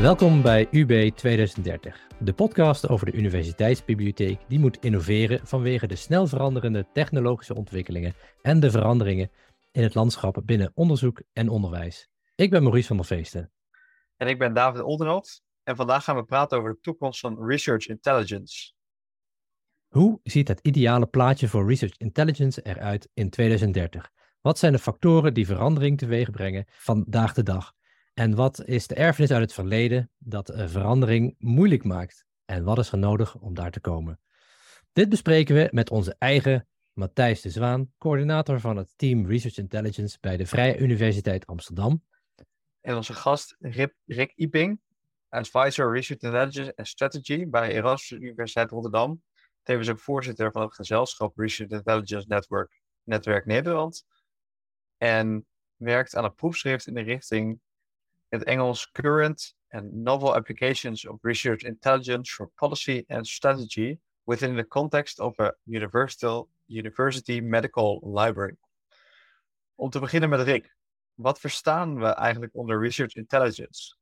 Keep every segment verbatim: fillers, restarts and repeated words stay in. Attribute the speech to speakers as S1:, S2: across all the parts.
S1: Welkom bij U B tweeduizend dertig, de podcast over de universiteitsbibliotheek die moet innoveren vanwege de snel veranderende technologische ontwikkelingen en de veranderingen in het landschap binnen onderzoek en onderwijs. Ik ben Maurice van der Veesten.
S2: En ik ben David Oldenholt en vandaag gaan we praten over de toekomst van Research Intelligence.
S1: Hoe ziet het ideale plaatje voor Research Intelligence eruit in tweeduizend dertig? Wat zijn de factoren die verandering teweeg brengen vandaag de dag? En wat is de erfenis uit het verleden dat uh, verandering moeilijk maakt? En wat is er nodig om daar te komen? Dit bespreken we met onze eigen Matthijs de Zwaan, coördinator van het team Research Intelligence bij de Vrije Universiteit Amsterdam.
S2: En onze gast Rip, Rick Iping, advisor Research Intelligence en Strategy bij Erasmus Universiteit Rotterdam. Tevens ook voorzitter van het gezelschap Research Intelligence Network, Netwerk Nederland. En werkt aan een proefschrift in de richting in het Engels Current and Novel Applications of Research Intelligence for Policy and Strategy within the context of a universal, University Medical Library. Om te beginnen met Rick. Wat verstaan we eigenlijk onder Research Intelligence?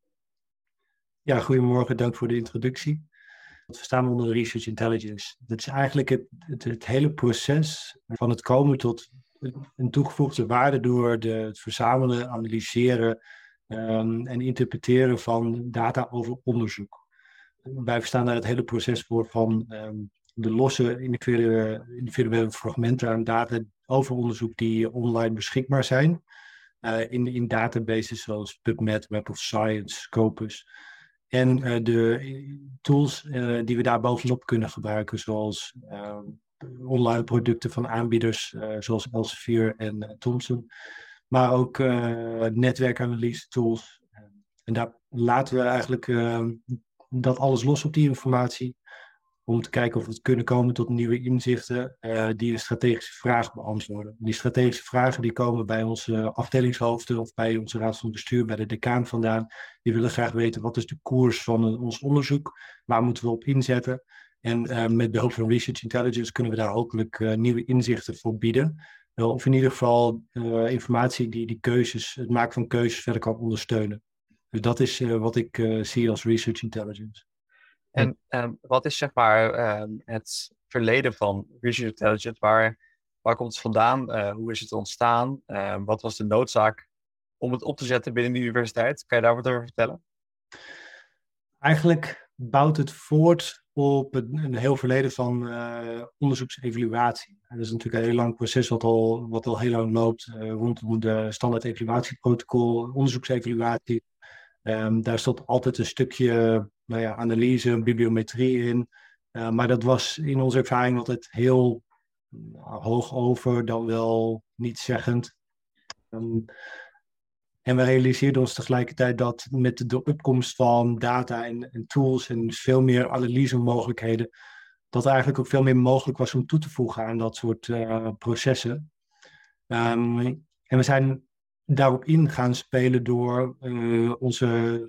S3: Ja, goedemorgen. Dank voor de introductie. Wat verstaan we onder Research Intelligence? Dat is eigenlijk het, het, het hele proces van het komen tot een toegevoegde waarde door de, het verzamelen, analyseren um, en interpreteren van data over onderzoek. Wij verstaan daar het hele proces voor van um, de losse individuele, individuele fragmenten aan data over onderzoek die online beschikbaar zijn. Uh, in, in databases zoals PubMed, Web of Science, Scopus. En uh, de tools uh, die we daar bovenop kunnen gebruiken, zoals uh, online producten van aanbieders uh, zoals Elsevier en uh, Thomson. Maar ook uh, netwerkanalyse tools. En daar laten we eigenlijk uh, dat alles los op die informatie. Om te kijken of we kunnen komen tot nieuwe inzichten uh, die een strategische vraag beantwoorden. Die strategische vragen die komen bij onze afdelingshoofden of bij onze raad van bestuur, bij de decaan vandaan. Die willen graag weten wat is de koers van uh, ons onderzoek, waar moeten we op inzetten. En uh, met behulp van Research Intelligence kunnen we daar hopelijk uh, nieuwe inzichten voor bieden. Uh, of in ieder geval uh, informatie die die keuzes, het maken van keuzes verder kan ondersteunen. Dus dat is uh, wat ik uh, zie als Research Intelligence.
S2: En um, wat is zeg maar um, het verleden van Research Intelligence? Waar, waar komt het vandaan? Uh, hoe is het ontstaan? Uh, wat was de noodzaak om het op te zetten binnen de universiteit? Kan je daar wat over vertellen?
S3: Eigenlijk bouwt het voort op een, een heel verleden van uh, onderzoeksevaluatie. Dat is natuurlijk een heel lang proces wat al, wat al heel lang loopt uh, rondom de standaard evaluatieprotocol, onderzoeksevaluatie. Um, daar stond altijd een stukje nou ja, analyse, bibliometrie in. Uh, maar dat was in onze ervaring altijd heel uh, hoog over, dan wel niet zeggend. Um, en we realiseerden ons tegelijkertijd dat met de opkomst van data en, en tools en veel meer analyse mogelijkheden, dat er eigenlijk ook veel meer mogelijk was om toe te voegen aan dat soort uh, processen. Um, en we zijn daarop in gaan spelen door uh, onze,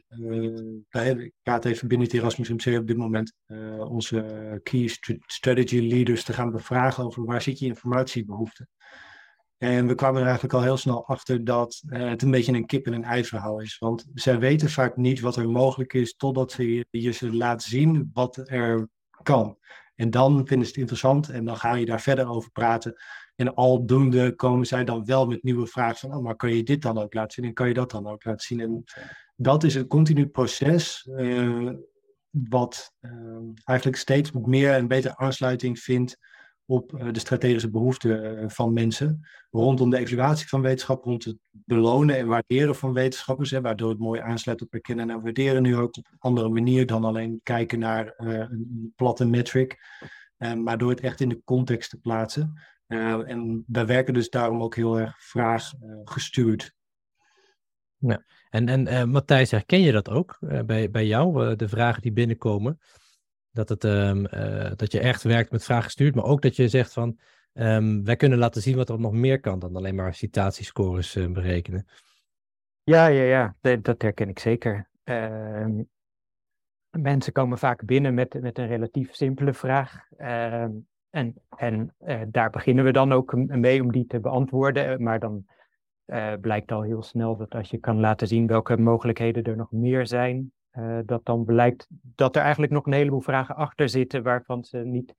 S3: uh, ik praat even binnen het Erasmus M C op dit moment, uh, onze key strategy leaders te gaan bevragen over waar zit je informatiebehoefte. En we kwamen er eigenlijk al heel snel achter dat uh, het een beetje een kip en een ei verhaal is. Want zij weten vaak niet wat er mogelijk is totdat ze je ze laten zien wat er kan. En dan vinden ze het interessant en dan ga je daar verder over praten. En aldoende komen zij dan wel met nieuwe vragen van, oh, maar kan je dit dan ook laten zien en kan je dat dan ook laten zien? En dat is een continu proces uh, wat uh, eigenlijk steeds meer en beter aansluiting vindt op uh, de strategische behoeften uh, van mensen. Rondom de evaluatie van wetenschap, rond het belonen en waarderen van wetenschappers, hè, waardoor het mooi aansluit op herkennen en waarderen nu ook op een andere manier dan alleen kijken naar uh, een platte metric, uh, maar door het echt in de context te plaatsen. Uh, en wij werken dus daarom ook heel erg vraaggestuurd. Uh,
S1: ja. En, en uh, Matthijs, herken je dat ook uh, bij, bij jou, uh, de vragen die binnenkomen? Dat, het, um, uh, dat je echt werkt met vraaggestuurd, maar ook dat je zegt van, um, wij kunnen laten zien wat er nog meer kan dan alleen maar citatiescores uh, berekenen.
S4: Ja, ja, ja, dat, dat herken ik zeker. Uh, mensen komen vaak binnen met, met een relatief simpele vraag. Uh, En, en uh, daar beginnen we dan ook mee om die te beantwoorden. Maar dan uh, blijkt al heel snel dat als je kan laten zien welke mogelijkheden er nog meer zijn, uh, dat dan blijkt dat er eigenlijk nog een heleboel vragen achter zitten waarvan ze niet,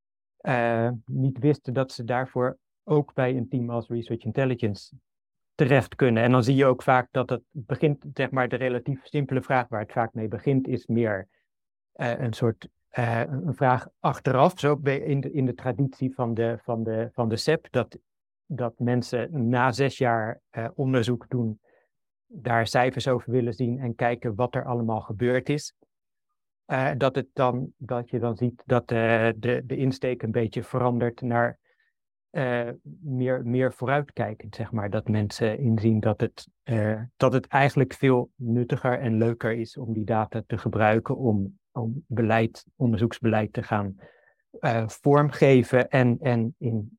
S4: uh, niet wisten dat ze daarvoor ook bij een team als Research Intelligence terecht kunnen. En dan zie je ook vaak dat het begint, zeg maar, de relatief simpele vraag waar het vaak mee begint, is meer uh, een soort uh, een vraag achteraf, zo in de, in de traditie van de, van de, van de S E P, dat, dat mensen na zes jaar uh, onderzoek doen, daar cijfers over willen zien en kijken wat er allemaal gebeurd is. Uh, dat, het dan, dat je dan ziet dat uh, de, de insteek een beetje verandert naar uh, meer, meer vooruitkijkend, zeg maar. Dat mensen inzien dat het, uh, dat het eigenlijk veel nuttiger en leuker is om die data te gebruiken om, om beleid, onderzoeksbeleid te gaan uh, vormgeven en, en in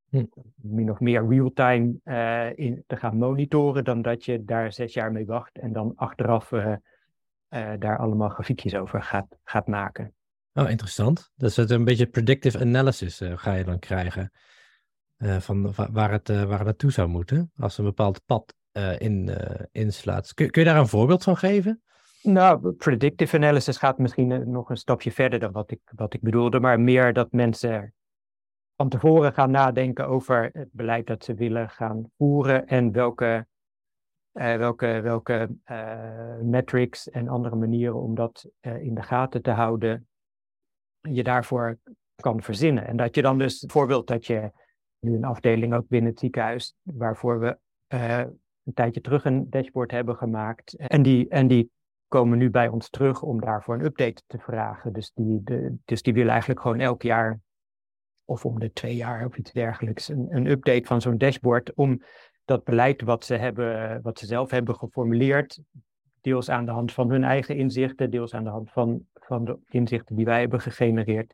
S4: min of meer real-time uh, in te gaan monitoren, dan dat je daar zes jaar mee wacht en dan achteraf uh, uh, daar allemaal grafiekjes over gaat, gaat maken.
S1: Oh, interessant. Dus het een beetje predictive analysis uh, ga je dan krijgen uh, van waar het, uh, waar het naartoe zou moeten, als een bepaald pad uh, in, uh, inslaat. Kun, kun je daar een voorbeeld van geven?
S4: Nou, predictive analysis gaat misschien uh, nog een stapje verder dan wat ik, wat ik bedoelde, maar meer dat mensen van tevoren gaan nadenken over het beleid dat ze willen gaan voeren en welke, uh, welke, welke uh, metrics en andere manieren om dat uh, in de gaten te houden je daarvoor kan verzinnen. En dat je dan dus, bijvoorbeeld dat je nu een afdeling ook binnen het ziekenhuis, waarvoor we uh, een tijdje terug een dashboard hebben gemaakt en die, en die komen nu bij ons terug om daarvoor een update te vragen. Dus die, de, dus die willen eigenlijk gewoon elk jaar of om de twee jaar of iets dergelijks, een, een update van zo'n dashboard om dat beleid wat ze, hebben, wat ze zelf hebben geformuleerd, deels aan de hand van hun eigen inzichten, deels aan de hand van, van de inzichten die wij hebben gegenereerd,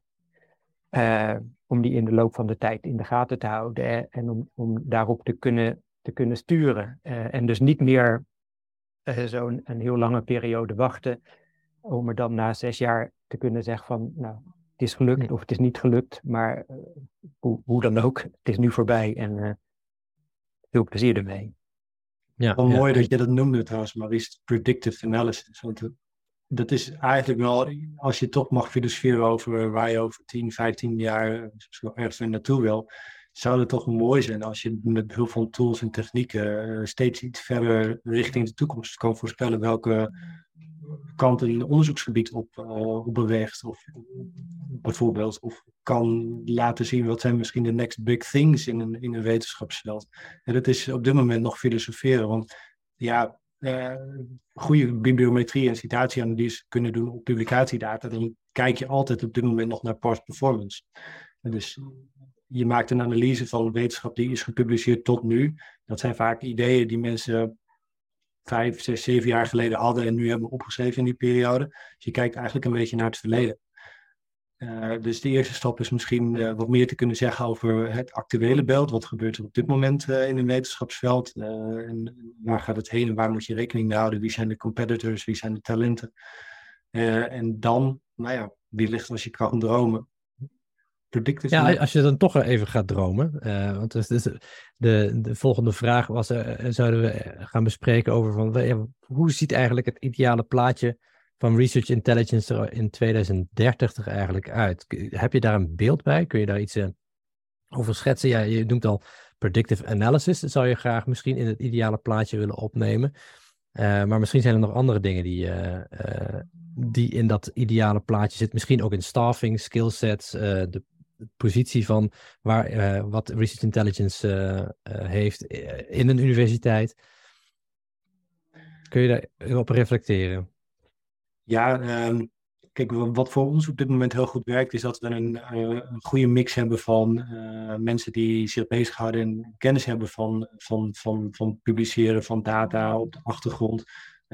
S4: uh, om die in de loop van de tijd in de gaten te houden en, en om, om daarop te kunnen, te kunnen sturen. Uh, en dus niet meer uh, zo'n een heel lange periode wachten om er dan na zes jaar te kunnen zeggen van, nou, het is gelukt of het is niet gelukt, maar uh, hoe, hoe dan ook, het is nu voorbij en uh, veel plezier ermee.
S3: Ja, wel ja. Mooi dat je dat noemde trouwens, Maurice, predictive analysis. Want uh, dat is eigenlijk wel, als je toch mag filosoferen over waar je over tien, vijftien jaar uh, ergens naartoe wil, zou het toch mooi zijn als je met behulp van tools en technieken uh, steeds iets verder richting de toekomst kan voorspellen welke kant een onderzoeksgebied op, uh, op beweegt, of bijvoorbeeld, of kan laten zien wat zijn misschien de next big things in een, in een wetenschapsveld. En dat is op dit moment nog filosoferen, want ja, uh, goede bibliometrie en citatieanalyse kunnen doen op publicatiedata, dan kijk je altijd op dit moment nog naar past performance. En dus je maakt een analyse van wetenschap die is gepubliceerd tot nu. Dat zijn vaak ideeën die mensen vijf, zes, zeven jaar geleden hadden en nu hebben opgeschreven in die periode. Dus je kijkt eigenlijk een beetje naar het verleden. Uh, dus de eerste stap is misschien uh, wat meer te kunnen zeggen over het actuele beeld. Wat gebeurt er op dit moment uh, in een wetenschapsveld? Uh, en waar gaat het heen en waar moet je rekening mee houden? Wie zijn de competitors? Wie zijn de talenten? Uh, en dan, nou ja, wellicht als je kan dromen.
S1: Ja, als je dan toch even gaat dromen. Uh, want dus, dus de, de volgende vraag was, uh, zouden we gaan bespreken over van, uh, hoe ziet eigenlijk het ideale plaatje van Research Intelligence er in tweeduizend dertig er eigenlijk uit? Heb je daar een beeld bij? Kun je daar iets uh, over schetsen? Ja, je noemt al predictive analysis. Dat zou je graag misschien in het ideale plaatje willen opnemen. Uh, maar misschien zijn er nog andere dingen die, uh, uh, die in dat ideale plaatje zitten. Misschien ook in staffing, skillsets, uh, de positie van waar, uh, wat Research Intelligence uh, uh, heeft in een universiteit. Kun je daarop reflecteren?
S3: Ja, um, kijk, wat voor ons op dit moment heel goed werkt, is dat we een, uh, een goede mix hebben van uh, mensen die zich bezighouden en kennis hebben van, van, van, van publiceren van data op de achtergrond.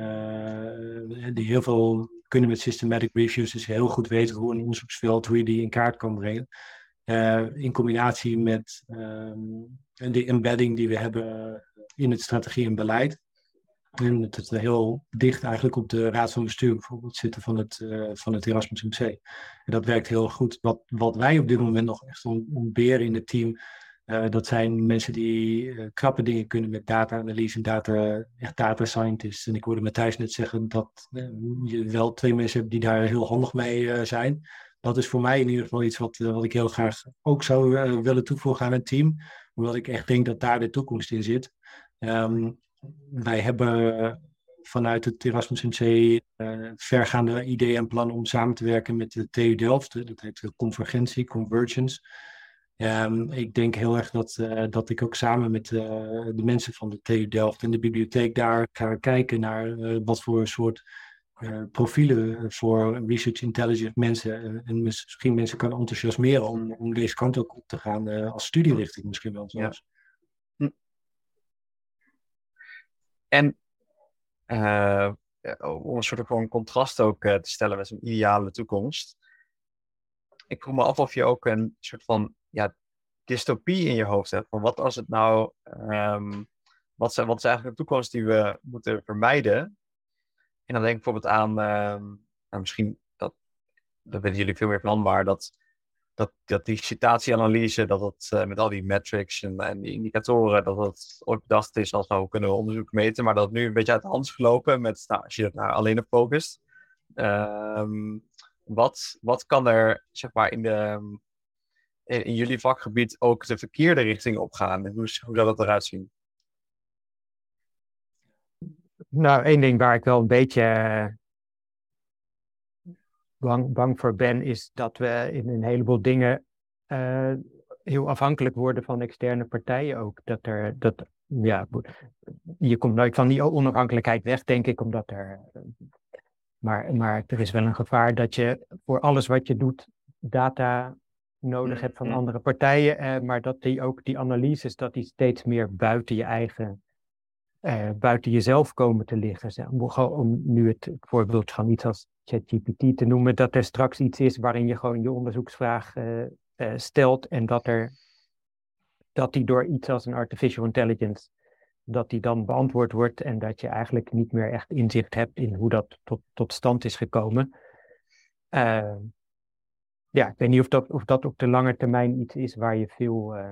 S3: Uh, die heel veel kunnen met systematic reviews, dus heel goed weten hoe een onderzoeksveld, hoe je die in kaart kan brengen. Uh, in combinatie met um, de embedding die we hebben in het strategie en beleid. En het is heel dicht eigenlijk op de raad van bestuur bijvoorbeeld zitten van het, uh, van het Erasmus M C. En dat werkt heel goed. Wat, wat wij op dit moment nog echt ontberen in het team, Uh, dat zijn mensen die uh, knappe dingen kunnen met data-analyse en data, echt data scientists. En ik hoorde Matthijs net zeggen dat uh, je wel twee mensen hebt die daar heel handig mee uh, zijn. Dat is voor mij in ieder geval iets wat, uh, wat ik heel graag ook zou uh, willen toevoegen aan het team. Omdat ik echt denk dat daar de toekomst in zit. Um, wij hebben uh, vanuit het Erasmus M C uh, vergaande ideeën en plannen om samen te werken met de T U Delft. Dat heet convergentie, convergence. Um, ik denk heel erg dat, uh, dat ik ook samen met uh, de mensen van de T U Delft en de bibliotheek daar ga kijken naar uh, wat voor soort uh, profielen voor research intelligence mensen uh, en misschien mensen kan enthousiasmeren om, om deze kant ook op te gaan uh, als studierichting misschien wel zelfs.
S2: Ja. Hm. En uh, om een soort van contrast ook uh, te stellen met zo'n ideale toekomst. Ik vroeg me af of je ook een soort van ja, dystopie in je hoofd hebt. Van wat als het nou... Um, wat, is, wat is eigenlijk de toekomst die we moeten vermijden? En dan denk ik bijvoorbeeld aan... Um, nou misschien, dat, dat weten jullie veel meer van, maar dat, dat, dat die citatieanalyse, dat het uh, met al die metrics en, en die indicatoren, dat het ooit bedacht is als nou kunnen we onderzoek meten, maar dat het nu een beetje uit de hand is gelopen met, nou, als je er nou alleen op focust. Um, Wat, wat kan er, zeg maar, in, de, in, in jullie vakgebied ook de verkeerde richting op gaan? En hoe, hoe zou dat eruit zien?
S4: Nou, één ding waar ik wel een beetje uh, bang, bang voor ben, is dat we in een heleboel dingen uh, heel afhankelijk worden van externe partijen ook. Dat er, dat, ja, je komt nooit van die onafhankelijkheid weg, denk ik, omdat er... Uh, Maar, maar er is wel een gevaar dat je voor alles wat je doet data nodig hebt van andere partijen. Eh, maar dat die ook die analyses, dat die steeds meer buiten je eigen, eh, buiten jezelf komen te liggen. Zeg. Om nu het, het voorbeeld van iets als ChatGPT te noemen, dat er straks iets is waarin je gewoon je onderzoeksvraag uh, uh, stelt en dat er, dat die door iets als een artificial intelligence, dat die dan beantwoord wordt en dat je eigenlijk niet meer echt inzicht hebt in hoe dat tot, tot stand is gekomen. Uh, ja, ik weet niet of dat, of dat op de lange termijn iets is waar je veel, uh,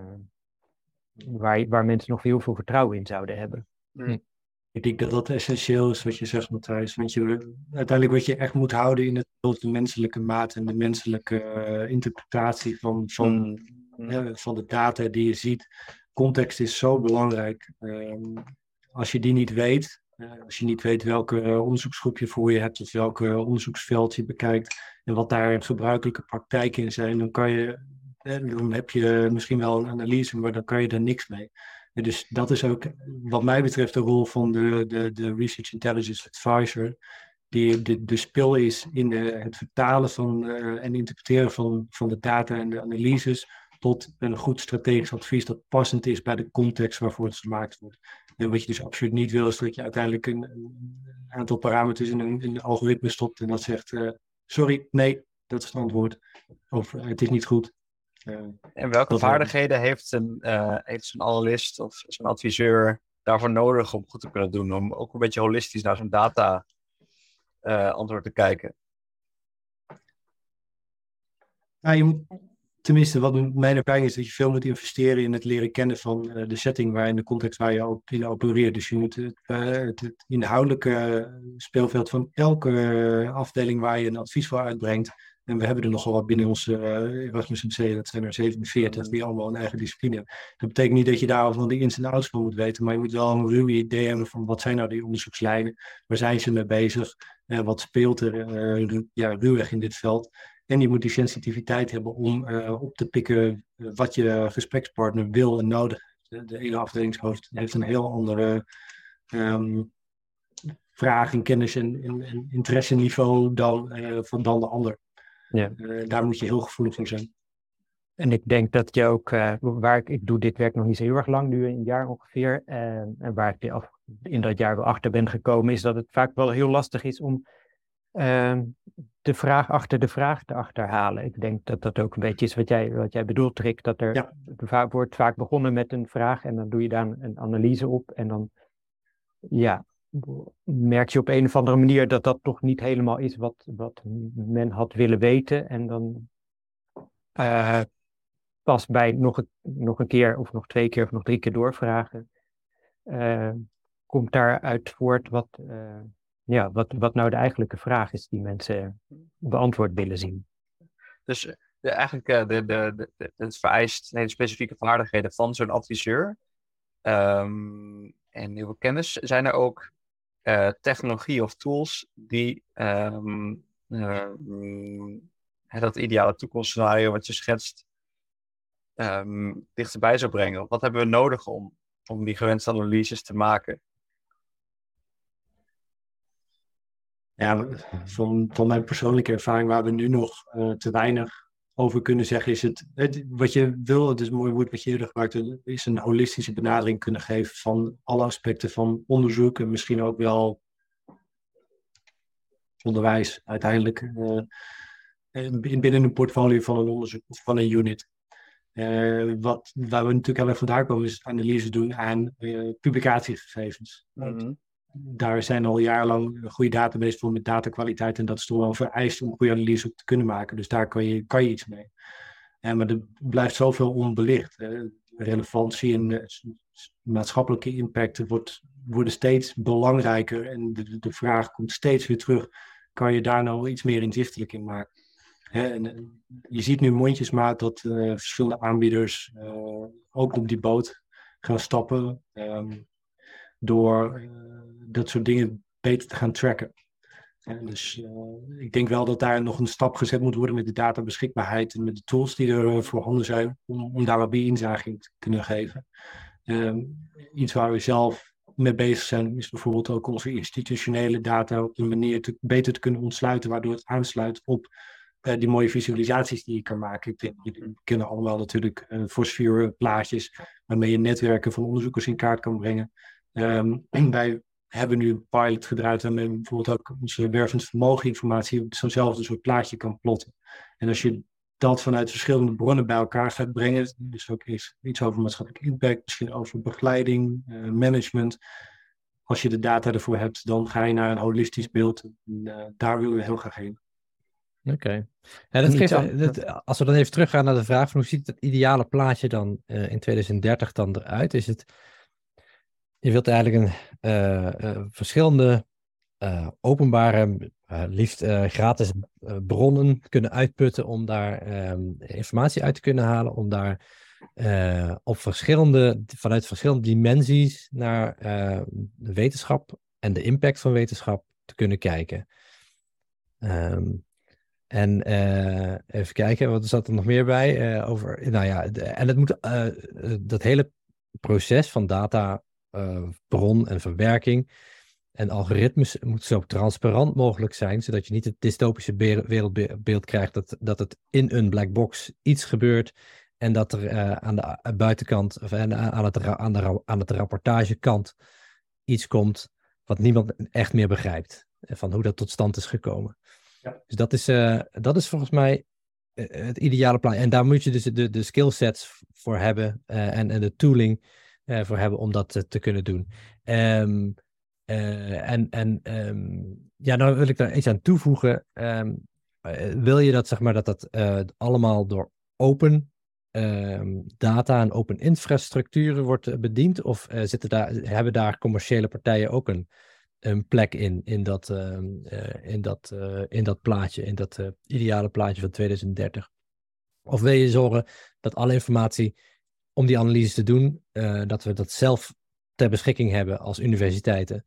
S4: waar, waar mensen nog heel veel vertrouwen in zouden hebben.
S3: Hm. Ik denk dat dat essentieel is wat je zegt, Matthijs. Want je, uiteindelijk wat je echt moet houden in het de menselijke maat en de menselijke uh, interpretatie van, van, hm. uh, van de data die je ziet. Context is zo belangrijk. Um, als je die niet weet, uh, als je niet weet welke uh, onderzoeksgroep je voor je hebt of welke uh, onderzoeksveld je bekijkt en wat daar gebruikelijke praktijken in zijn, dan kan je, uh, dan heb je misschien wel een analyse, maar dan kan je er niks mee. En dus dat is ook wat mij betreft de rol van de, de, de Research Intelligence Advisor, die de, de spil is in de, het vertalen van uh, en interpreteren van, van de data en de analyses tot een goed strategisch advies dat passend is bij de context waarvoor het gemaakt wordt. En wat je dus absoluut niet wil, is dat je uiteindelijk een, een aantal parameters in een, in een algoritme stopt en dat zegt, uh, sorry, nee, dat is het antwoord. Of uh, het is niet goed. Uh,
S2: en welke vaardigheden heeft een, uh, heeft zo'n analist of zo'n adviseur daarvoor nodig om goed te kunnen doen? Om ook een beetje holistisch naar zo'n data uh, antwoord te kijken?
S3: Ja, je moet... Tenminste, wat mijn ervaring is, dat je veel moet investeren in het leren kennen van uh, de setting waarin de context waar je op, in opereert. Dus je moet het, uh, het, het inhoudelijke speelveld van elke uh, afdeling waar je een advies voor uitbrengt. En we hebben er nogal wat binnen onze uh, Erasmus M C, dat zijn er zevenenveertig, die allemaal een eigen discipline hebben. Dat betekent niet dat je daar van de ins en outs van moet weten, maar je moet wel een ruwe idee hebben van wat zijn nou die onderzoekslijnen, waar zijn ze mee bezig, uh, wat speelt er uh, ja, ruwweg in dit veld. En je moet die sensitiviteit hebben om uh, op te pikken uh, wat je gesprekspartner wil en nodig heeft. De ene afdelingshoofd heeft een heel andere um, vraag en kennis en, en, en interesseniveau dan, uh, van dan de ander. Ja. Uh, daar moet je heel gevoelig voor zijn.
S4: En ik denk dat je ook, uh, waar ik, ik doe dit werk nog niet zo heel erg lang, nu een jaar ongeveer, uh, en waar ik af, in dat jaar wel achter ben gekomen, is dat het vaak wel heel lastig is om Uh, de vraag achter de vraag te achterhalen. Ik denk dat dat ook een beetje is wat jij, wat jij bedoelt, Rick. Dat er ja. va- wordt vaak begonnen met een vraag en dan doe je daar een analyse op. En dan ja, merk je op een of andere manier dat dat toch niet helemaal is wat, wat men had willen weten. En dan uh, pas bij nog een, nog een keer of nog twee keer of nog drie keer doorvragen, uh, komt daaruit voort wat, uh, ja, wat, wat nou de eigenlijke vraag is die mensen beantwoord willen zien.
S2: Dus de, eigenlijk uh, de, de, de, de, het vereist nee, de specifieke vaardigheden van zo'n adviseur um, en nieuwe kennis. Zijn er ook uh, technologie of tools die um, uh, um, dat ideale toekomstscenario wat je schetst um, dichterbij zou brengen? Wat hebben we nodig om, om die gewenste analyses te maken?
S3: Ja, van, van mijn persoonlijke ervaring waar we nu nog uh, te weinig over kunnen zeggen, is het, het wat je wil, het is een mooi woord wat je eerder gebruikt hebt, is een holistische benadering kunnen geven van alle aspecten van onderzoek en misschien ook wel onderwijs uiteindelijk uh, binnen een portfolio van een onderzoek of van een unit. Uh, wat, waar we natuurlijk heel erg vandaan komen is analyse doen aan uh, publicatiegegevens.
S2: Mm-hmm.
S3: Daar zijn al jarenlang een goede database voor met datakwaliteit en dat is toch wel vereist om goede analyse op te kunnen maken. Dus daar kan je, kan je iets mee. Uh, maar er blijft zoveel onbelicht. Uh, relevantie en uh, maatschappelijke impact wordt, worden steeds belangrijker en de, de vraag komt steeds weer terug. Kan je daar nou iets meer inzichtelijk in maken? He, en, je ziet nu mondjesmaat dat uh, verschillende aanbieders uh, ook op die boot gaan stappen um, door uh, dat soort dingen beter te gaan tracken. En dus uh, ik denk wel dat daar nog een stap gezet moet worden met de databeschikbaarheid en met de tools die er uh, voorhanden zijn om, om daar wat meer inzage in te kunnen geven. Um, iets waar we zelf mee bezig zijn is bijvoorbeeld ook onze institutionele data op een manier te, beter te kunnen ontsluiten waardoor het aansluit op Uh, die mooie visualisaties die je kan maken. Ik denk, we kennen allemaal natuurlijk uh, Force plaatjes waarmee je netwerken van onderzoekers in kaart kan brengen. Um, en wij hebben nu een pilot gedraaid waarmee we bijvoorbeeld ook onze wervend vermogen informatie op zo'nzelfde soort plaatje kan plotten. En als je dat vanuit verschillende bronnen bij elkaar gaat brengen, dus ook iets, iets over maatschappelijk impact, misschien over begeleiding, uh, management. Als je de data ervoor hebt, dan ga je naar een holistisch beeld. En, uh, daar willen we heel graag heen.
S1: Oké. Okay. Ja, dat geeft, dat, als we dan even teruggaan naar de vraag van hoe ziet het ideale plaatje dan uh, in twintig dertig dan eruit? Is het, je wilt eigenlijk een uh, uh, verschillende uh, openbare, uh, liefst uh, gratis uh, bronnen kunnen uitputten om daar um, informatie uit te kunnen halen, om daar uh, op verschillende, vanuit verschillende dimensies naar uh, de wetenschap en de impact van wetenschap te kunnen kijken. Um, En uh, even kijken, wat zat er nog meer bij? Uh, over, nou ja, de, en het moet, uh, dat hele proces van data, uh, bron en verwerking en algoritmes moet zo transparant mogelijk zijn, zodat je niet het dystopische wereldbeeld krijgt dat, dat het in een black box iets gebeurt en dat er uh, aan de buitenkant, of aan, aan, het, aan, de, aan het rapportagekant iets komt wat niemand echt meer begrijpt van hoe dat tot stand is gekomen. Ja. Dus dat is, uh, dat is volgens mij uh, het ideale plan. En daar moet je dus de, de skillsets voor hebben uh, en, en de tooling uh, voor hebben om dat uh, te kunnen doen. Um, uh, en en um, ja, nou wil ik daar iets aan toevoegen. Um, uh, wil je dat, zeg maar, dat dat uh, allemaal door open um, data en open infrastructuren wordt uh, bediend? Of uh, zitten daar, hebben daar commerciële partijen ook een een plek in, in dat, uh, uh, in dat, uh, in dat plaatje, in dat uh, ideale plaatje van twintig dertig? Of wil je zorgen dat alle informatie om die analyse te doen, uh, dat we dat zelf ter beschikking hebben als universiteiten?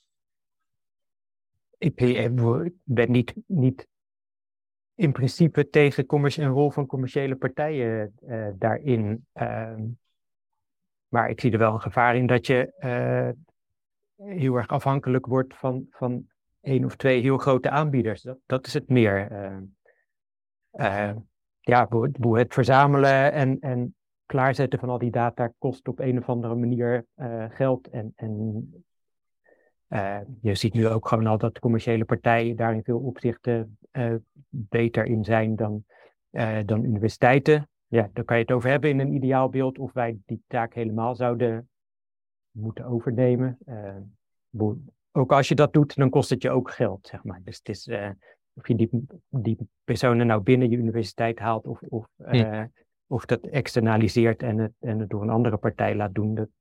S4: Ik ben niet, niet in principe tegen een rol van commerciële partijen uh, daarin. Uh, maar ik zie er wel een gevaar in dat je uh, heel erg afhankelijk wordt van, van één of twee heel grote aanbieders. Dat, dat is het meer. Uh, uh, ja, het verzamelen en, en klaarzetten van al die data kost op een of andere manier uh, geld. En, en uh, je ziet nu ook gewoon al dat commerciële partijen daar in veel opzichten uh, beter in zijn dan, uh, dan universiteiten. Ja, daar kan je het over hebben in een ideaalbeeld of wij die taak helemaal zouden moeten overnemen. Uh, ook als je dat doet, dan kost het je ook geld, zeg maar. Dus het is, uh, of je die, die personen nou binnen je universiteit haalt of, of uh, ja. of dat externaliseert en het, en het door een andere partij laat doen, dat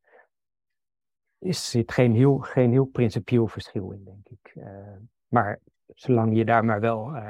S4: is, zit geen heel, geen heel principieel verschil in, denk ik. Uh, maar zolang je daar maar wel, uh,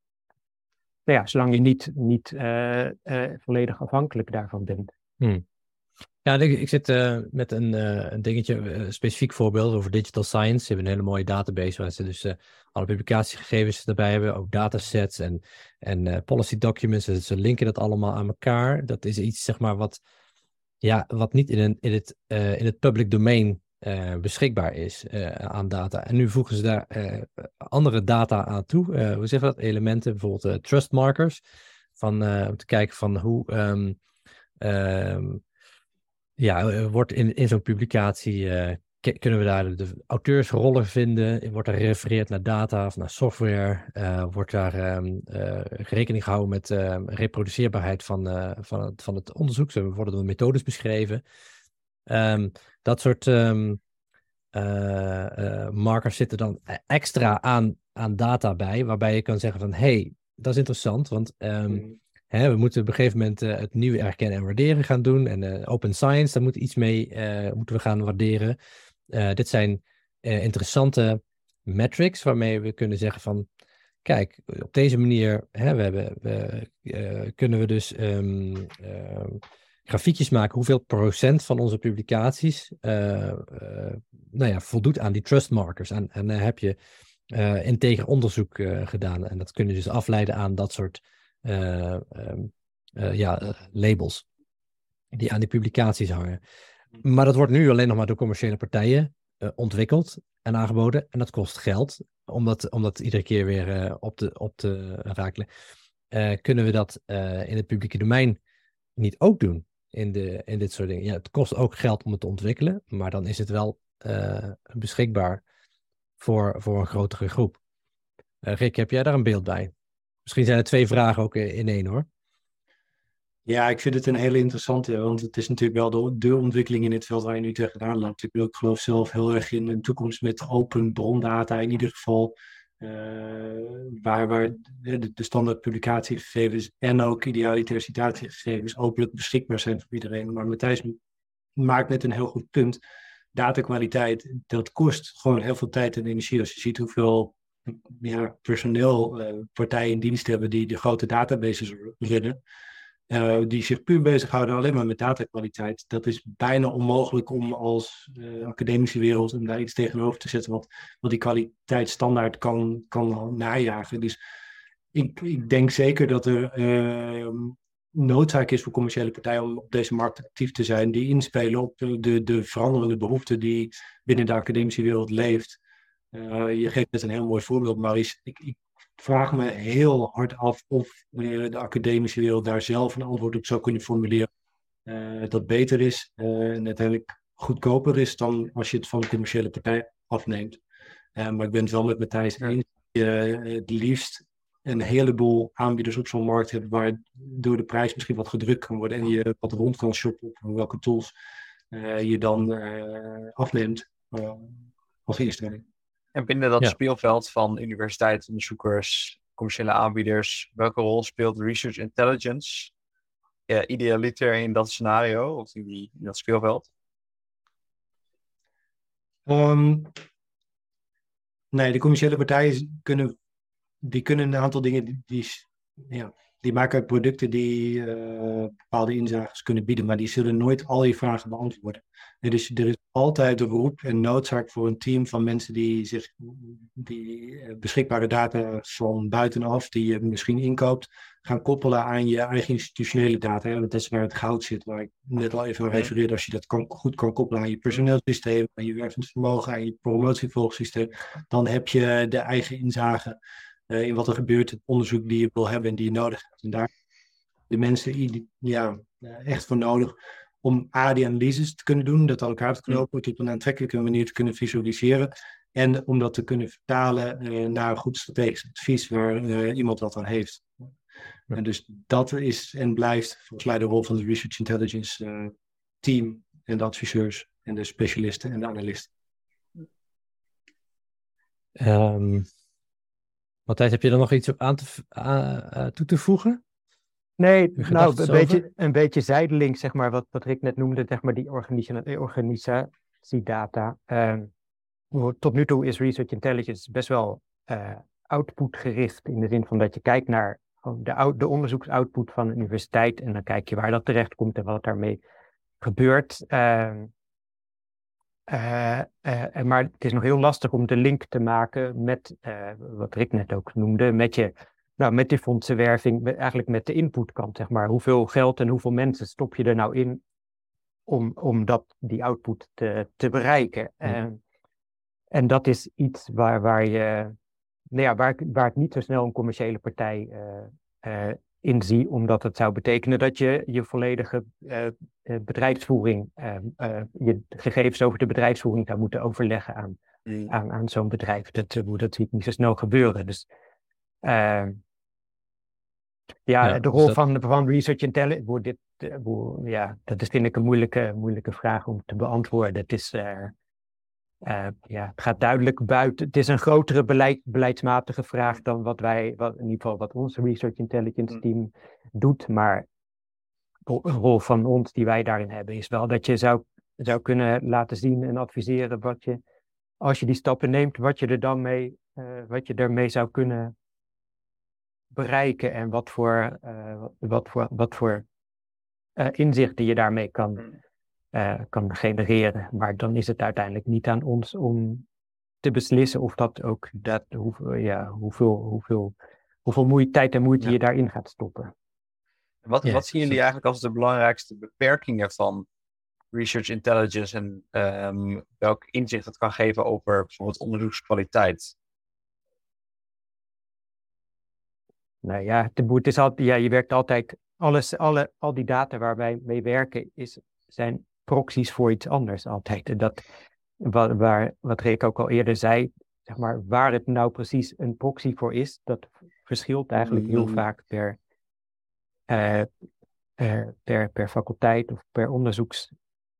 S4: nou ja, zolang je niet, niet uh, uh, volledig afhankelijk daarvan bent.
S1: Hmm. Ja, ik, ik zit uh, met een, uh, een dingetje, een specifiek voorbeeld over digital science. Ze hebben een hele mooie database waar ze dus uh, alle publicatiegegevens erbij hebben, ook datasets en, en uh, policy documents. Dus ze linken dat allemaal aan elkaar. Dat is iets, zeg maar, wat, ja, wat niet in, een, in, het, uh, in het public domain uh, beschikbaar is uh, aan data. En nu voegen ze daar uh, andere data aan toe. Uh, hoe zeggen we dat? Elementen, bijvoorbeeld uh, trust markers. Van, uh, om te kijken van hoe... Um, um, Ja, wordt in, in zo'n publicatie, uh, k- kunnen we daar de auteursrollen vinden? Wordt er gerefereerd naar data of naar software? Uh, wordt daar um, uh, rekening gehouden met uh, reproduceerbaarheid van, uh, van, het, van het onderzoek? Zo worden er methodes beschreven. Um, dat soort um, uh, uh, markers zitten dan extra aan, aan data bij, waarbij je kan zeggen van, hé, hey, dat is interessant, want... Um, mm. Hè, we moeten op een gegeven moment uh, het nieuwe erkennen en waarderen gaan doen. En uh, open science, daar moet iets mee uh, moeten we gaan waarderen. Uh, dit zijn uh, interessante metrics waarmee we kunnen zeggen van... Kijk, op deze manier hè, we hebben, we, uh, kunnen we dus um, uh, grafiekjes maken... hoeveel procent van onze publicaties uh, uh, nou ja, voldoet aan die trust markers. En, en dan heb je uh, integer onderzoek uh, gedaan. En dat kun je dus afleiden aan dat soort... Uh, um, uh, ja, uh, labels die aan die publicaties hangen. Maar dat wordt nu alleen nog maar door commerciële partijen uh, ontwikkeld en aangeboden. En dat kost geld, omdat, omdat iedere keer weer uh, op te, op te rakelen. Uh, kunnen we dat uh, in het publieke domein niet ook doen in, de, in dit soort dingen? Ja, het kost ook geld om het te ontwikkelen, maar dan is het wel uh, beschikbaar voor, voor een grotere groep. Uh, Rick, heb jij daar een beeld bij? Misschien zijn er twee vragen ook in één, hoor.
S3: Ja, ik vind het een hele interessante, want het is natuurlijk wel de, de ontwikkeling in het veld waar je nu tegenaan loopt. Ik, ik geloof zelf heel erg in een toekomst met open brondata in ieder geval, uh, waar, waar de, de standaard publicatiegegevens en ook idealiter citatiegegevens openlijk beschikbaar zijn voor iedereen. Maar Matthijs maakt net een heel goed punt. Datakwaliteit, dat kost gewoon heel veel tijd en energie. Als je ziet hoeveel ja, personeel uh, partijen in dienst hebben die de grote databases runnen, uh, die zich puur bezighouden alleen maar met datakwaliteit. Dat is bijna onmogelijk om als uh, academische wereld om daar iets tegenover te zetten wat, wat die kwaliteitsstandaard kan, kan najagen. Dus ik, ik denk zeker dat er uh, noodzaak is voor commerciële partijen om op deze markt actief te zijn, die inspelen op de, de veranderende behoeften die binnen de academische wereld leeft. Uh, je geeft net een heel mooi voorbeeld, Maurice. Ik, ik vraag me heel hard af of uh, de academische wereld daar zelf een antwoord op zou kunnen formuleren. Uh, dat beter is uh, en uiteindelijk goedkoper is dan als je het van de commerciële partij afneemt. Uh, maar ik ben het wel met Matthijs eens. Je uh, het liefst een heleboel aanbieders op zo'n markt hebt waar door de prijs misschien wat gedrukt kan worden en je wat rond kan shoppen op welke tools uh, je dan uh, afneemt uh, als instelling.
S2: En binnen dat
S1: ja.
S2: speelveld van universiteitsonderzoekers, commerciële aanbieders, welke rol speelt research intelligence uh, idealiter in dat scenario, of in, die, in dat speelveld?
S3: Um, nee, de commerciële partijen kunnen, die kunnen een aantal dingen, die, die, ja, die maken producten die uh, bepaalde inzages kunnen bieden, maar die zullen nooit al je vragen beantwoorden. Er is, er is altijd een beroep en noodzaak voor een team van mensen die zich die beschikbare data van buitenaf, die je misschien inkoopt, gaan koppelen aan je eigen institutionele data. Hè? Dat is waar het goud zit, waar ik net al even aan refereerde. Als je dat kan, goed kan koppelen aan je personeelssysteem, aan je werkend vermogen, aan je promotievolgsysteem, dan heb je de eigen inzage uh, in wat er gebeurt, het onderzoek die je wil hebben en die je nodig hebt. En daar de mensen ja, echt voor nodig om A, die analyses te kunnen doen, dat aan elkaar te knopen, op een aantrekkelijke manier te kunnen visualiseren en om dat te kunnen vertalen uh, naar een goed strategisch advies waar uh, iemand wat aan heeft. Ja. En dus dat is en blijft volgens mij de rol van de research intelligence uh, team en de adviseurs en de specialisten en de analisten.
S1: Um, Matthijs, heb je er nog iets op aan te, uh, uh, toe te voegen?
S4: Nee,
S1: Uw
S4: nou,
S1: gedachten
S4: een
S1: over?
S4: beetje, een beetje zijdelings, zeg maar, wat, wat Rick net noemde, zeg maar, die organisa- eh, organisatiedata. Ehm, hoe- tot nu toe is research intelligence best wel uh, output-gericht, in de zin van dat je kijkt naar gewoon de, out- de onderzoeksoutput van een universiteit en dan kijk je waar dat terecht komt en wat daarmee gebeurt. Ehm, uh, uh, maar het is nog heel lastig om de link te maken met, uh, wat Rick net ook noemde, met je... Nou, met die fondsenwerving, met, eigenlijk met de inputkant, zeg maar. Hoeveel geld en hoeveel mensen stop je er nou in om, om dat, die output te, te bereiken?
S1: Hm.
S4: Uh, en dat is iets waar, waar, je, nou ja, waar, waar ik niet zo snel een commerciële partij uh, uh, in zie, omdat het zou betekenen dat je je volledige uh, uh, bedrijfsvoering, uh, uh, je gegevens over de bedrijfsvoering zou moeten overleggen aan,
S2: Mm.
S4: aan, aan zo'n bedrijf. Dat, dat zie ik niet zo snel gebeuren. Dus... Uh, Ja,
S1: Ja,
S4: de
S1: dus
S4: rol
S1: dat-
S4: van, van research intelligence, dit, eh, hoe- ja, dat is vind ik een moeilijke, moeilijke vraag om te beantwoorden. Het is, eh, eh, ja, het gaat duidelijk buiten. Het is een grotere beleid, beleidsmatige vraag dan wat wij, wat, in ieder geval wat ons research intelligence team doet. Maar de rol van ons die wij daarin hebben is wel dat je zou, zou kunnen laten zien en adviseren wat je, als je die stappen neemt, wat je er dan mee, uh, wat je ermee zou kunnen bereiken en wat voor, uh, wat voor, wat voor uh, inzichten je daarmee kan, uh, kan genereren. Maar dan is het uiteindelijk niet aan ons om te beslissen of dat ook, dat, hoe, ja, hoeveel, hoeveel, hoeveel moeite, tijd en moeite
S2: Ja.
S4: je daarin gaat stoppen.
S2: Wat,
S1: Ja,
S2: wat zien jullie
S1: zo-
S2: eigenlijk als de belangrijkste beperkingen van research intelligence en um, welk inzicht het kan geven over bijvoorbeeld onderzoekskwaliteit?
S4: Nou ja, het, het is altijd, ja, je werkt altijd, alles, alle, al die data waar wij mee werken is, zijn proxies voor iets anders altijd. En dat, waar, waar, wat Rick ook al eerder zei, zeg maar, waar het nou precies een proxy voor is, dat verschilt eigenlijk heel
S2: Mm-hmm.
S4: vaak per, uh, uh, per, per faculteit of per onderzoeksveld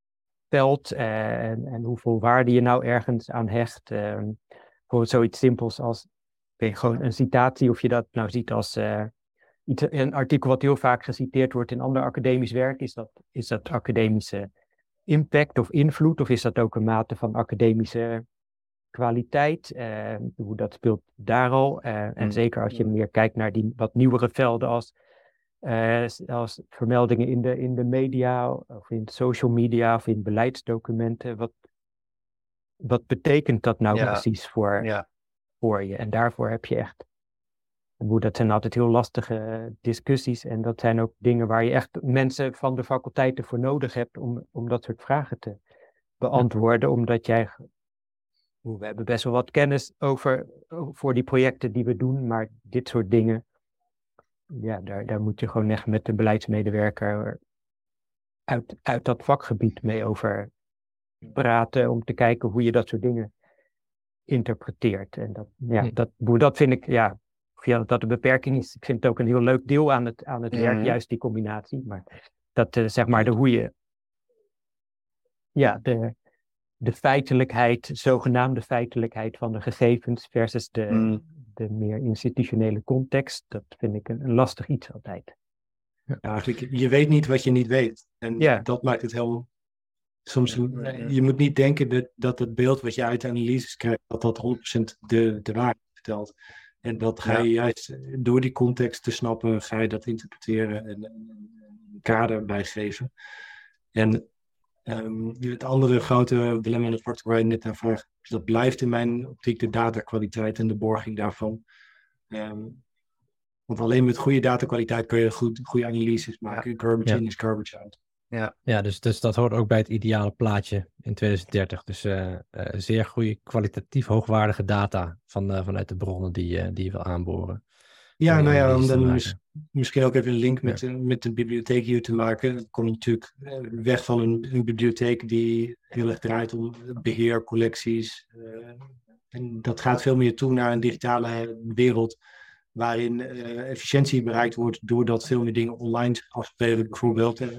S4: uh, en, en hoeveel waarde je nou ergens aan hecht. Uh, voor zoiets simpels als gewoon een citatie, of je dat nou ziet als uh, iets, een artikel wat heel vaak geciteerd wordt in ander academisch werk, is dat, is dat academische impact of invloed, of is dat ook een mate van academische kwaliteit? Uh, hoe dat speelt daar al. Uh, en mm. zeker als je meer kijkt naar die wat nieuwere velden als, uh, als vermeldingen in de, in de media, of in social media, of in beleidsdocumenten. Wat, wat betekent dat nou
S2: ja.
S4: precies voor...
S2: Ja.
S4: voor je. En daarvoor heb je echt... Dat zijn altijd heel lastige discussies. En dat zijn ook dingen waar je echt mensen van de faculteiten voor nodig hebt om, om dat soort vragen te beantwoorden. Ja. Omdat jij... We hebben best wel wat kennis over voor die projecten die we doen. Maar dit soort dingen... Ja, daar, daar moet je gewoon echt met de beleidsmedewerker uit, uit dat vakgebied mee over praten. Om te kijken hoe je dat soort dingen interpreteert. En dat, ja,
S1: hm.
S4: dat, dat vind ik, ja, of ja, dat een beperking is. Ik vind het ook een heel leuk deel aan het, aan het
S2: Mm-hmm.
S4: werk, juist die combinatie. Maar dat, uh, zeg maar, de hoe je, ja, de, de feitelijkheid, zogenaamde feitelijkheid van de gegevens versus de,
S2: Mm.
S4: de meer institutionele context, dat vind ik een, een lastig iets altijd.
S3: Ja, eigenlijk, je weet niet wat je niet weet. En
S4: ja.
S3: dat maakt het heel... Soms, je moet niet denken dat, dat het beeld wat je uit de analyses krijgt, dat dat honderd procent de, de waarheid vertelt. En dat ga je ja. juist door die context te snappen, ga je dat interpreteren en, en een kader bijgeven. En um, het andere grote belemmerde factor waar je net naar vraagt, dat blijft in mijn optiek de datakwaliteit en de borging daarvan. Um, want alleen met goede datakwaliteit kun je goed, goede analyses maken. Ja. Garbage ja. in is garbage out.
S2: Ja,
S1: ja dus, dus dat hoort ook bij het ideale plaatje in twintig dertig. Dus uh, uh, zeer goede, kwalitatief hoogwaardige data van, uh, vanuit de bronnen die, uh, die je wil aanboren.
S3: Ja, nou ja, om dan mis, misschien ook even een link met, ja. met een bibliotheek hier te maken. Dan kom je natuurlijk weg van een, een bibliotheek die heel erg draait om beheer, collecties. Uh, en dat gaat veel meer toe naar een digitale wereld, waarin uh, efficiëntie bereikt wordt doordat veel meer dingen online afspelen, bijvoorbeeld. Uh,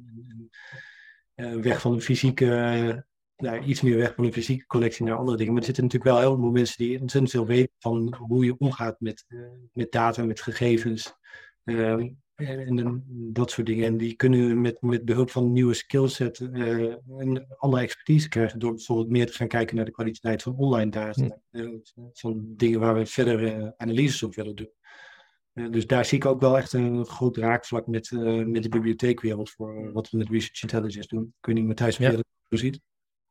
S3: uh, weg van een fysieke, uh, nou, iets meer weg van een fysieke collectie naar andere dingen. Maar er zitten natuurlijk wel heel veel mensen die ontzettend veel weten van hoe je omgaat met, uh, met data, met gegevens. Uh, en, en dat soort dingen. En die kunnen met, met behulp van een nieuwe skillset uh, een andere expertise krijgen door bijvoorbeeld meer te gaan kijken naar de kwaliteit van online data. Hm. Uh, van dingen waar we verder uh, analyses op willen doen. Uh, dus daar zie ik ook wel echt een groot raakvlak met, uh, met de bibliotheekwereld voor uh, wat we met Research Intelligence doen. Kun je niet, Matthijs, of
S1: Ja.
S3: je dat zo ziet?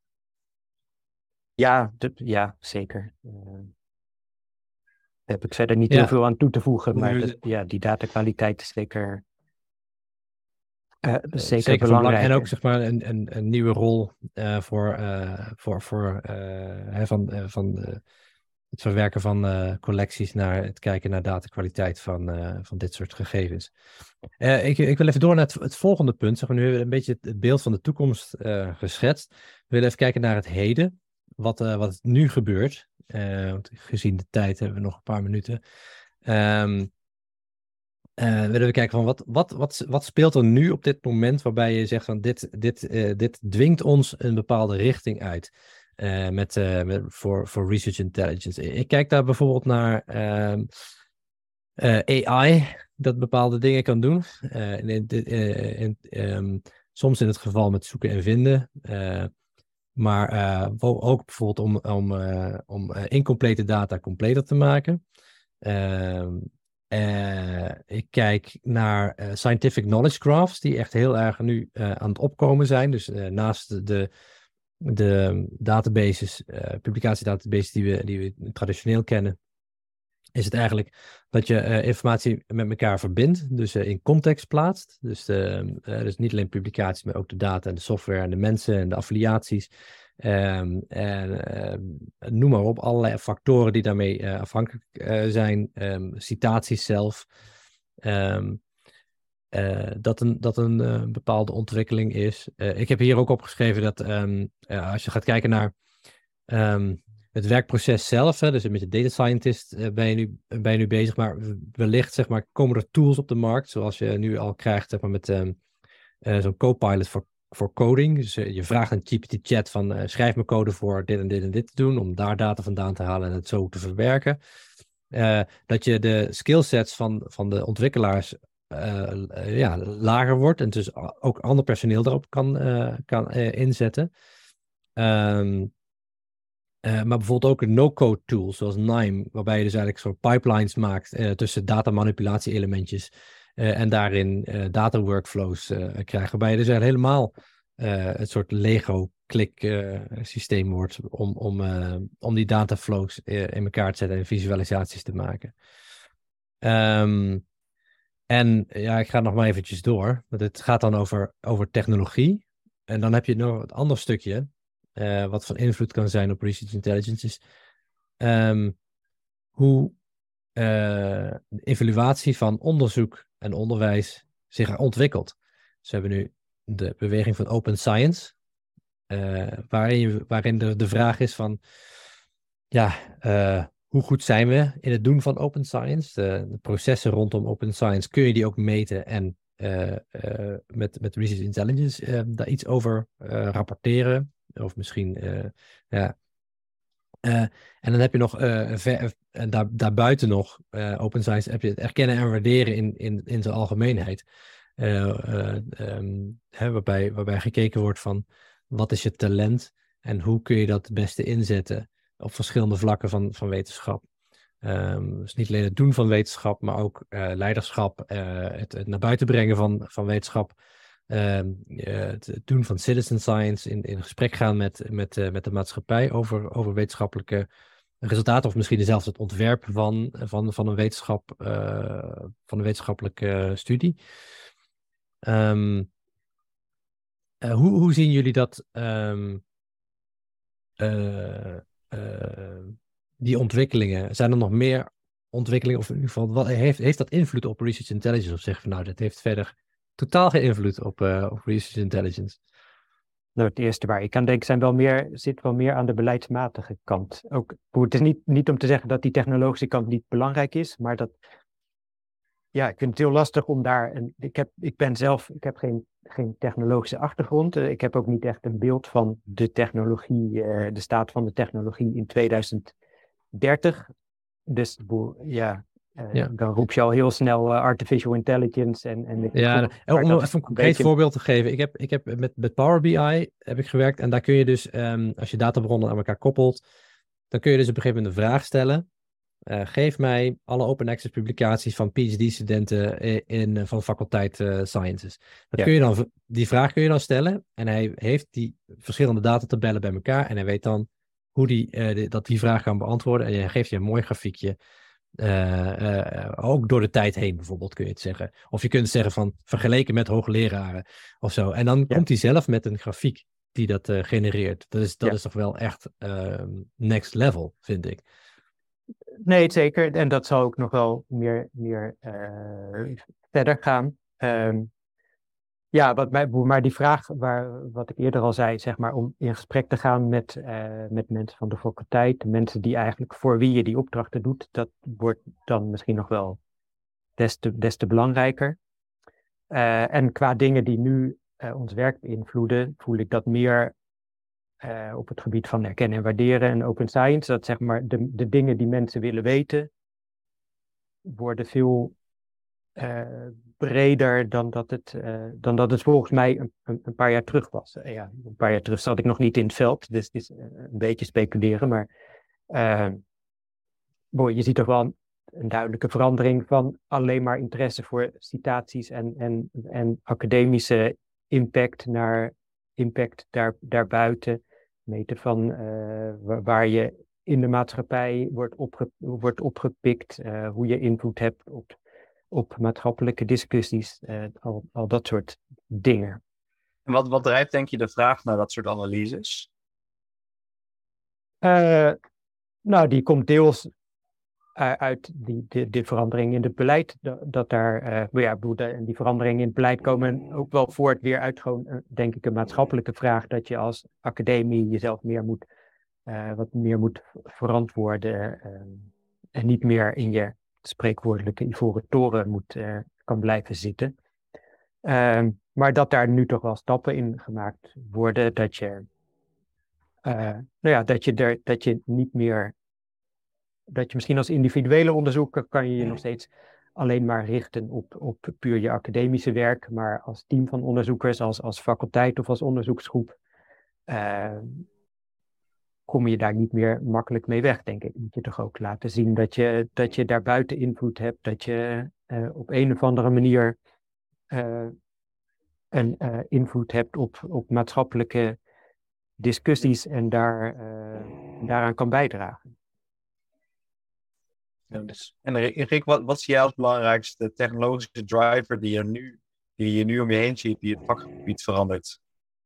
S4: Ja, de, ja zeker. Uh, daar heb ik verder niet
S1: Ja.
S4: heel veel aan toe te voegen, maar
S3: Nee,
S4: dat, ja, die datakwaliteit is zeker, uh, zeker,
S1: Zeker van
S4: belangrijk.
S1: belang. En ook zeg maar een, een, een nieuwe rol uh, voor, uh, voor, voor uh, hè, van, uh, van uh, het verwerken van uh, collecties naar het kijken naar datakwaliteit van, uh, van dit soort gegevens. Uh, ik, ik wil even door naar het, het volgende punt. Zeg maar, nu hebben we een beetje het, het beeld van de toekomst uh, geschetst. We willen even kijken naar het heden. Wat, uh, wat nu gebeurt. Uh, want gezien de tijd hebben we nog een paar minuten. Um, uh, willen we kijken van wat, wat, wat, wat speelt er nu op dit moment waarbij je zegt van dit, dit, uh, dit dwingt ons een bepaalde richting uit. Uh, met, uh, met, voor, voor Research Intelligence. Ik kijk daar bijvoorbeeld naar um, uh, A I, dat bepaalde dingen kan doen. Uh, in, in, in, um, soms in het geval met zoeken en vinden. Uh, maar uh, ook bijvoorbeeld om, om, uh, om uh, incomplete data completer te maken. Uh, uh, ik kijk naar uh, scientific knowledge graphs, die echt heel erg nu uh, aan het opkomen zijn. Dus uh, naast de... de De databases, uh, publicatiedatabases die we, die we traditioneel kennen, is het eigenlijk dat je uh, informatie met elkaar verbindt, dus uh, in context plaatst. Dus, de, uh, dus niet alleen publicaties, maar ook de data en de software en de mensen en de affiliaties. Um, en uh, noem maar op, allerlei factoren die daarmee uh, afhankelijk uh, zijn. Um, citaties zelf. Um, Uh, dat een, dat een uh, bepaalde ontwikkeling is. Uh, ik heb hier ook opgeschreven dat um, uh, als je gaat kijken naar um, het werkproces zelf, hè, dus met je data scientist uh, ben, je nu, ben je nu bezig, maar wellicht zeg maar, komen er tools op de markt, zoals je nu al krijgt zeg maar, met um, uh, zo'n Copilot voor, voor coding. Dus uh, je vraagt een G P T-chat van uh, schrijf me code voor dit en dit en dit te doen, om daar data vandaan te halen en het zo te verwerken. Uh, dat je de skillsets van, van de ontwikkelaars Uh, uh, ja, lager wordt en dus ook ander personeel daarop kan, uh, kan uh, inzetten. Um, uh, maar bijvoorbeeld ook een no-code tool zoals Nime, waarbij je dus eigenlijk soort pipelines maakt uh, tussen datamanipulatie-elementjes uh, en daarin uh, data workflows uh, krijgt, waarbij je dus helemaal uh, het soort Lego-klik uh, systeem wordt om, om, uh, om die dataflows uh, in elkaar te zetten en visualisaties te maken. Um, En ja, ik ga nog maar eventjes door. Want het gaat dan over, over technologie. En dan heb je nog het andere stukje. Uh, wat van invloed kan zijn op Research Intelligence. Is um, hoe uh, de evaluatie van onderzoek en onderwijs zich ontwikkelt. Dus we hebben nu de beweging van Open Science. Uh, waarin, je, waarin de, de vraag is van... Ja... Uh, Hoe goed zijn we in het doen van open science? De, de processen rondom open science, kun je die ook meten en uh, uh, met, met Research Intelligence uh, daar iets over uh, rapporteren? Of misschien, uh, ja. Uh, en dan heb je nog, uh, ver, uh, daar, daarbuiten nog, uh, open science, heb je het erkennen en waarderen in, in, in zijn algemeenheid. Uh, uh, um, hè, waarbij, waarbij gekeken wordt van, wat is je talent en hoe kun je dat het beste inzetten op verschillende vlakken van, van wetenschap. Um, dus niet alleen het doen van wetenschap, maar ook uh, leiderschap, uh, het, het naar buiten brengen van, van wetenschap, uh, het, het doen van citizen science, in, in gesprek gaan met, met, uh, met de maatschappij over, over wetenschappelijke resultaten, of misschien zelfs het ontwerp van, van, van, een, wetenschap, uh, van een wetenschappelijke studie. Um, uh, hoe, hoe zien jullie dat... Um, uh, Uh, die ontwikkelingen, zijn er nog meer ontwikkelingen, of in ieder geval, wat, heeft, heeft dat invloed op Research Intelligence? Of zeggen van nou, dat heeft verder totaal geen invloed op, uh, op Research Intelligence?
S4: Nou, het eerste waar ik aan denk zijn wel meer, zit wel meer aan de beleidsmatige kant. Ook, het is niet, niet om te zeggen dat die technologische kant niet belangrijk is, maar dat, ja, ik vind het heel lastig om daar, en ik, heb, ik ben zelf, ik heb geen, geen technologische achtergrond. Ik heb ook niet echt een beeld van de technologie, uh, de staat van de technologie in tweeduizend dertig. Dus ja, Uh,
S1: Ja.
S4: Dan roep je al heel snel uh, artificial intelligence. En, en
S1: Ja,
S4: goed,
S1: en om
S4: dat
S1: even een concreet
S4: beetje...
S1: voorbeeld te geven. Ik heb, ik heb met, met Power B I heb ik gewerkt. En daar kun je dus, um, als je databronnen aan elkaar koppelt, dan kun je dus op een gegeven moment een vraag stellen. Uh, geef mij alle open access publicaties van PhD-studenten in, in, van de faculteit uh, Sciences. Dat
S4: Ja.
S1: kun je dan, die vraag kun je dan stellen. En hij heeft die verschillende datatabellen bij elkaar. En hij weet dan hoe die, uh, die, dat die vraag kan beantwoorden. En hij geeft je een mooi grafiekje. Uh, uh, ook door de tijd heen bijvoorbeeld kun je het zeggen. Of je kunt zeggen van vergeleken met hoogleraren of zo. En dan ja. komt hij zelf met een grafiek die dat uh, genereert. Dat is, dat ja. is toch wel echt uh, next level, vind ik.
S4: Nee, zeker. En dat zal ook nog wel meer, meer uh, verder gaan. Um, ja, wat mij, maar die vraag waar, wat ik eerder al zei, zeg maar, om in gesprek te gaan met, uh, met mensen van de faculteit, de mensen die eigenlijk voor wie je die opdrachten doet, dat wordt dan misschien nog wel des te, des te belangrijker. Uh, en qua dingen die nu uh, ons werk beïnvloeden, voel ik dat meer uh, op het gebied van herkennen en waarderen en open science. Dat zeg maar de, de dingen die mensen willen weten, worden veel uh, breder dan dat, het, uh, dan dat het volgens mij een, een, een paar jaar terug was. Uh, ja, een paar jaar terug zat ik nog niet in het veld, dus het is uh, een beetje speculeren. Maar uh, boy, je ziet toch wel een, een duidelijke verandering van alleen maar interesse voor citaties en, en, en academische impact naar impact daar, daarbuiten. Meten van uh, waar, waar je in de maatschappij wordt, opge, wordt opgepikt, uh, hoe je invloed hebt op, op maatschappelijke discussies, uh, al, al dat soort dingen.
S2: En wat, wat drijft denk je de vraag naar dat soort analyses?
S4: Uh, nou, die komt deels uh, uit die, die, die verandering in het beleid. Dat, dat daar, uh, ja, bedoel, de, die veranderingen in het beleid komen ook wel voort weer uit gewoon, uh, denk ik, een maatschappelijke vraag dat je als academie jezelf meer moet Uh, wat meer moet verantwoorden uh, en niet meer in je spreekwoordelijke ivoren toren moet, uh, kan blijven zitten. Uh, maar dat daar nu toch wel stappen in gemaakt worden, dat je, uh, nou ja, dat je, er, dat je niet meer, dat je misschien als individuele onderzoeker kan je je nog steeds alleen maar richten op, op puur je academische werk, maar als team van onderzoekers, als, als faculteit of als onderzoeksgroep, uh, kom je daar niet meer makkelijk mee weg, denk ik. Moet je toch ook laten zien dat je, dat je daar buiten invloed hebt, dat je uh, op een of andere manier uh, een uh, invloed hebt op, op maatschappelijke discussies en daar, uh, daaraan kan bijdragen.
S2: Ja, dus. En Rick, wat, wat zie jij als belangrijkste technologische driver die je nu, die je nu om je heen ziet, die het vakgebied verandert?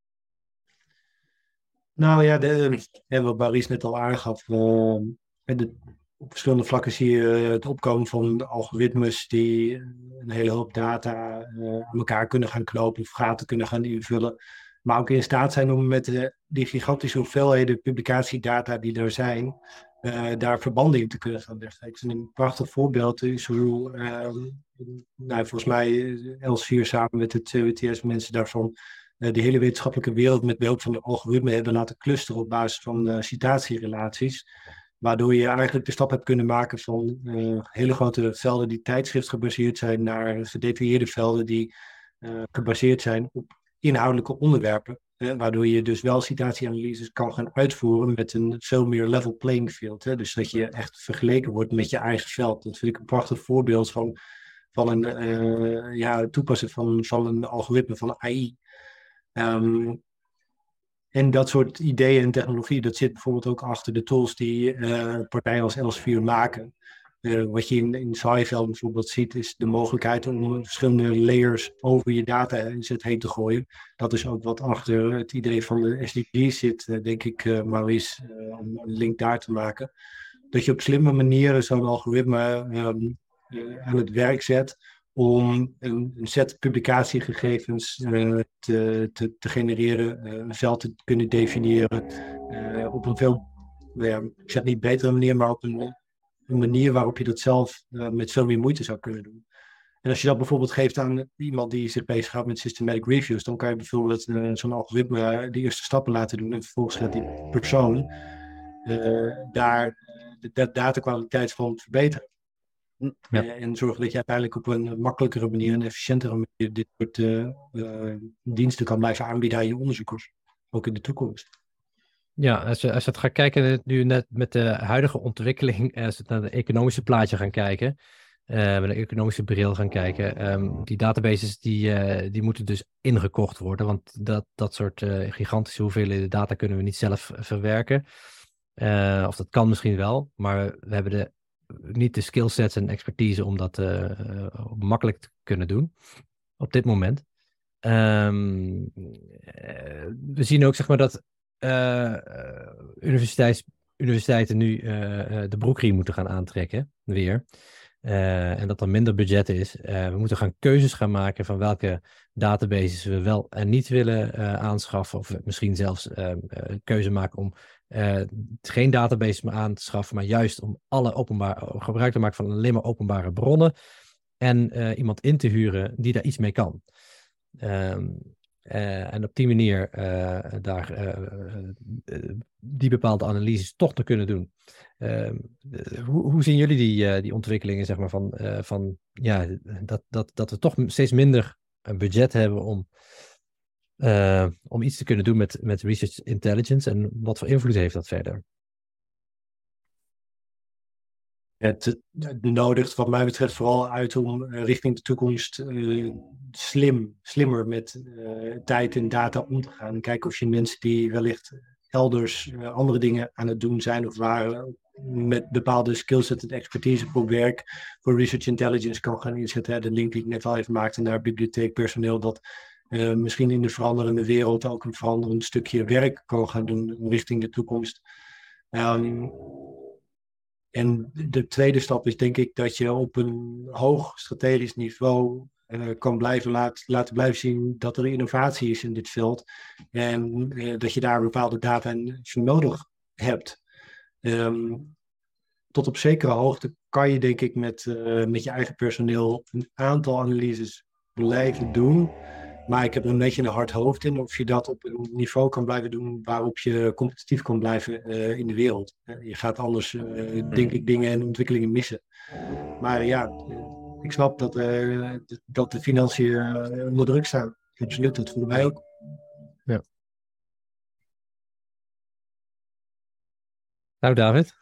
S3: Nou ja, de, ja, wat Baris net al aangaf, uh, de, op verschillende vlakken zie je het opkomen van algoritmes die een hele hoop data uh, aan elkaar kunnen gaan knopen of gaten kunnen gaan invullen. Maar ook in staat zijn om met uh, die gigantische hoeveelheden publicatiedata die er zijn, uh, daar verbanden in te kunnen gaan leggen. Ik vind een prachtig voorbeeld is hoe, uh, nou, volgens mij Elsevier samen met het C W T S mensen daarvan Uh, de hele wetenschappelijke wereld met behulp van de algoritme hebben laten clusteren op basis van uh, citatierelaties. Waardoor je eigenlijk de stap hebt kunnen maken van uh, hele grote velden die tijdschriftgebaseerd zijn naar gedetailleerde velden die uh, gebaseerd zijn op inhoudelijke onderwerpen. Uh, waardoor je dus wel citatieanalyses kan gaan uitvoeren met een veel meer level playing field. Hè? Dus dat je echt vergeleken wordt met je eigen veld. Dat vind ik een prachtig voorbeeld van, van een uh, ja, toepassen van, van een algoritme van A I. Um, en dat soort ideeën en technologie, dat zit bijvoorbeeld ook achter de tools die uh, partijen als Elsevier maken. Uh, wat je in, in SciVeld bijvoorbeeld ziet, is de mogelijkheid om verschillende layers over je dataset heen te gooien. Dat is ook wat achter het idee van de S D G zit, uh, denk ik, uh, Maurice, uh, om een link daar te maken. Dat je op slimme manieren zo'n algoritme um, uh, aan het werk zet om een, een set publicatiegegevens uh, te, te, te genereren, uh, een veld te kunnen definiëren, uh, op een veel, ja, ik zeg niet betere manier, maar op een, een manier waarop je dat zelf uh, met veel meer moeite zou kunnen doen. En als je dat bijvoorbeeld geeft aan iemand die zich bezighoudt met systematic reviews, dan kan je bijvoorbeeld uh, zo'n algoritme uh, de eerste stappen laten doen en vervolgens gaat die persoon uh, daar de, de datakwaliteit van verbeteren.
S1: Ja.
S3: Uh, en zorgen dat je uiteindelijk op een makkelijkere manier en efficiëntere manier dit soort uh, uh, diensten kan blijven aanbieden aan je onderzoekers. Ook in de toekomst.
S1: Ja, als je, als je het gaat kijken nu net met de huidige ontwikkeling, als we naar het economische plaatje gaan kijken, uh, met een economische bril gaan kijken, um, die databases die, uh, die moeten dus ingekocht worden, want dat, dat soort uh, gigantische hoeveelheden data kunnen we niet zelf verwerken. Uh, of dat kan misschien wel, maar we hebben de, niet de skillsets en expertise om dat uh, uh, makkelijk te kunnen doen op dit moment. Um, uh, we zien ook zeg maar dat Uh, universiteits, universiteiten nu uh, uh, de broekriem moeten gaan aantrekken, weer. Uh, en dat er minder budget is. Uh, we moeten gaan keuzes gaan maken van welke databases we wel en niet willen uh, aanschaffen. Of misschien zelfs uh, uh, keuze maken om uh, geen databases meer aan te schaffen, maar juist om alle openbaar, gebruik te maken van alleen maar openbare bronnen. En uh, iemand in te huren die daar iets mee kan. Um, Uh, en op die manier uh, daar uh, uh, die bepaalde analyses toch te kunnen doen. Uh, uh, hoe, hoe zien jullie die, uh, die ontwikkelingen, zeg maar, van, uh, van ja, dat, dat, dat we toch steeds minder een budget hebben om, uh, om iets te kunnen doen met, met research intelligence en wat voor invloed heeft dat verder?
S3: Het nodigt wat mij betreft vooral uit om uh, richting de toekomst uh, slim, slimmer met uh, tijd en data om te gaan. Kijken of je mensen die wellicht elders uh, andere dingen aan het doen zijn of waren met bepaalde skillset en expertise op werk voor research intelligence kan gaan inzetten. De link die ik net al even maakte naar bibliotheekpersoneel dat uh, misschien in de veranderende wereld ook een veranderend stukje werk kan gaan doen richting de toekomst. Um, En de tweede stap is denk ik dat je op een hoog strategisch niveau uh, kan blijven laat, laten blijven zien dat er innovatie is in dit veld. En uh, dat je daar bepaalde data en nodig hebt. Um, tot op zekere hoogte kan je denk ik met, uh, met je eigen personeel een aantal analyses blijven doen. Maar ik heb er een beetje een hard hoofd in of je dat op een niveau kan blijven doen waarop je competitief kan blijven uh, in de wereld. Uh, je gaat anders, uh, denk ik, dingen en ontwikkelingen missen. Maar ja, uh, ik snap dat, uh, dat de financiën uh, onder druk staan. Absoluut, dat voelen wij ook.
S1: Ja. Nou, David?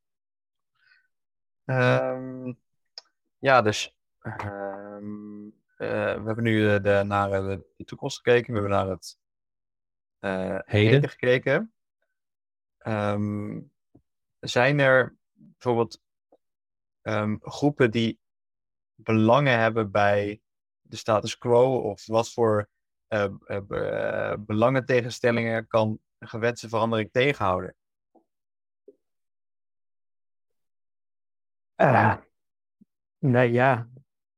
S2: Um, ja, dus... Um... Uh, we hebben nu de, de, naar de, de toekomst gekeken. We hebben naar het uh, heden. heden gekeken. Um, zijn er bijvoorbeeld um, groepen die belangen hebben bij de status quo? Of wat voor uh, uh, uh, belangentegenstellingen kan een gewenste verandering tegenhouden?
S4: Uh, nee, ja...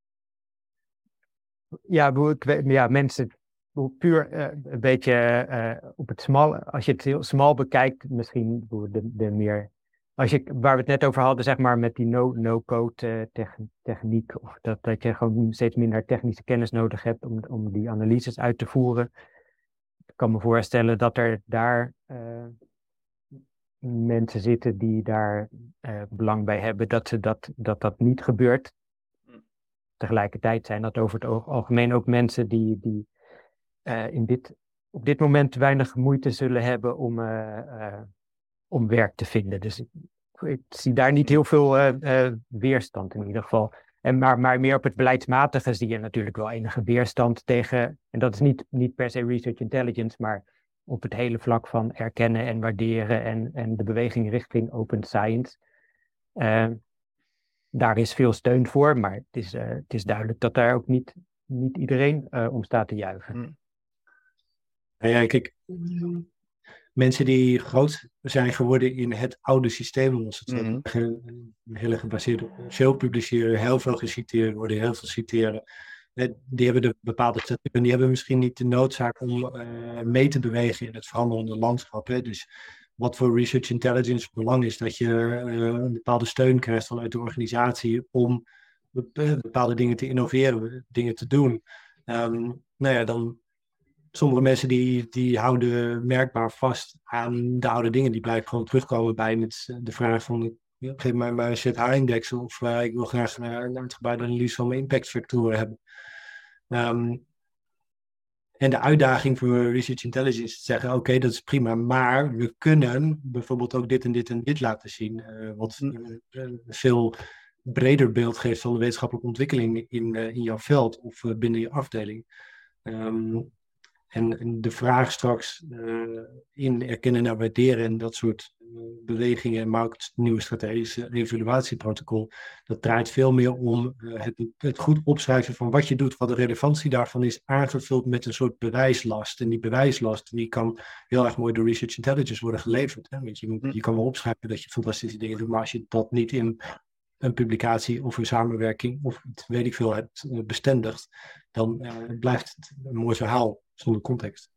S4: Ja, ik, ja, mensen puur uh, een beetje uh, op het smal, als je het heel smal bekijkt, misschien de, de meer, als je, waar we het net over hadden, zeg maar, met die no, no-code uh, tech, techniek, of dat, dat je gewoon steeds minder technische kennis nodig hebt om, om die analyses uit te voeren. Ik kan me voorstellen dat er daar uh, mensen zitten die daar uh, belang bij hebben dat, ze dat, dat dat niet gebeurt. Tegelijkertijd zijn dat over het algemeen ook mensen die, die uh, in dit, op dit moment weinig moeite zullen hebben om, uh, uh, om werk te vinden. Dus ik, ik zie daar niet heel veel uh, uh, weerstand in ieder geval. En maar, maar meer op het beleidsmatige zie je natuurlijk wel enige weerstand tegen, en dat is niet, niet per se research intelligence, maar op het hele vlak van erkennen en waarderen en, en de beweging richting open science. Uh, Daar is veel steun voor, maar het is, uh, het is duidelijk dat daar ook niet, niet iedereen uh, om staat te juichen.
S3: Hmm. Ja, kijk, mensen die groot zijn geworden in het oude systeem, als het mm-hmm. ge, heel erg gebaseerd op veel publiceren, heel veel geciteerd worden, heel veel citeren, die hebben de bepaalde zetten en die hebben misschien niet de noodzaak om uh, mee te bewegen in het veranderende landschap. Hè. Dus wat voor research intelligence belang is dat je uh, een bepaalde steun krijgt vanuit de organisatie om bepaalde dingen te innoveren, dingen te doen. Um, nou ja, dan sommige mensen die, die houden merkbaar vast aan de oude dingen. Die blijven gewoon terugkomen bij het, de vraag van geef mij maar een set haringdeksel of uh, ik wil graag naar een uitgebreide analyse van mijn impactfactoren hebben. Um, en de uitdaging voor Research Intelligence is te zeggen, oké, okay, dat is prima, maar we kunnen bijvoorbeeld ook dit en dit en dit laten zien, uh, wat een veel breder beeld geeft van de wetenschappelijke ontwikkeling in, uh, in jouw veld of uh, binnen je afdeling. Um, En, en de vraag straks uh, in erkennen en waarderen en dat soort uh, bewegingen, maar ook het nieuwe strategische evaluatieprotocol, dat draait veel meer om uh, het, het goed opschrijven van wat je doet, wat de relevantie daarvan is, aangevuld met een soort bewijslast. En die bewijslast die kan heel erg mooi door Research Intelligence worden geleverd. Hè? Want je, je kan wel opschrijven dat je fantastische dingen doet, maar als je dat niet in een publicatie of een samenwerking of weet ik veel hebt uh, bestendigd, dan uh, blijft het een mooi verhaal zonder context.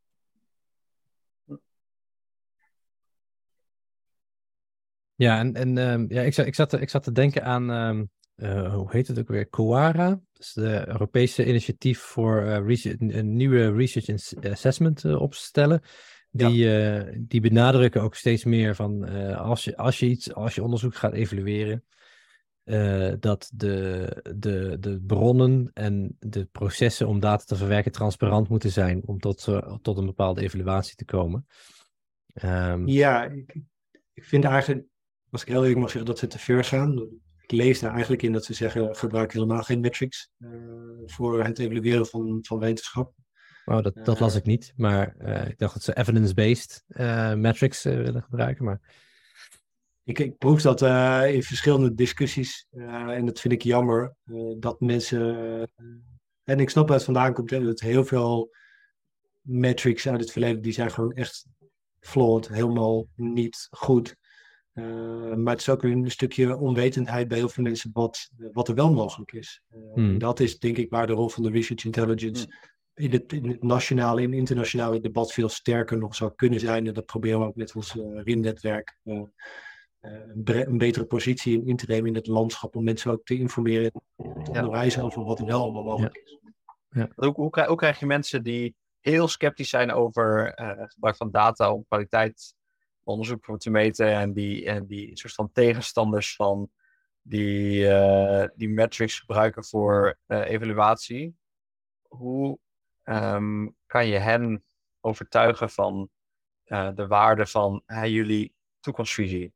S1: Ja, en, en um, ja, ik, zat, ik, zat te, ik zat te denken aan, um, uh, hoe heet het ook weer, COARA. Dat is de Europese initiatief voor uh, research, een nieuwe research assessment uh, opstellen. Die, ja. uh, die benadrukken ook steeds meer van, uh, als, je, als je iets, als je onderzoek gaat evalueren, Uh, dat de, de, de bronnen en de processen om data te verwerken transparant moeten zijn om tot, uh, tot een bepaalde evaluatie te komen. Um...
S3: Ja, ik, ik vind eigenlijk, als ik heel eerlijk mag zeggen, dat ze te ver gaan. Ik lees daar eigenlijk in dat ze zeggen, gebruik helemaal geen metrics uh, voor het evalueren van, van wetenschap.
S1: Oh, dat, dat las ik niet, maar uh, ik dacht dat ze evidence-based uh, metrics uh, willen gebruiken, maar...
S3: Ik, ik proef dat uh, in verschillende discussies uh, en dat vind ik jammer uh, dat mensen, uh, en ik snap waar het vandaan komt, hè, dat heel veel metrics uit het verleden, die zijn gewoon echt flawed, helemaal niet goed. Uh, maar het is ook een stukje onwetendheid bij heel veel mensen wat, wat er wel mogelijk is. Uh, hmm. Dat is denk ik waar de rol van de Research Intelligence hmm. in, het, in het nationale en internationale debat veel sterker nog zou kunnen zijn. En dat proberen we ook met ons uh, R I N-netwerk uh, Uh, een, bre- een betere positie in te nemen in het landschap om mensen ook te informeren en te onderwijzen ja. over wat er wel allemaal mogelijk
S2: ja.
S3: is.
S2: Ja. Hoe, hoe, krijg, hoe krijg je mensen die heel sceptisch zijn over uh, het gebruik van data om kwaliteit onderzoek te meten en die, en die soort van tegenstanders van die, uh, die metrics gebruiken voor uh, evaluatie? Hoe um, kan je hen overtuigen van uh, de waarde van uh, jullie toekomstvisie?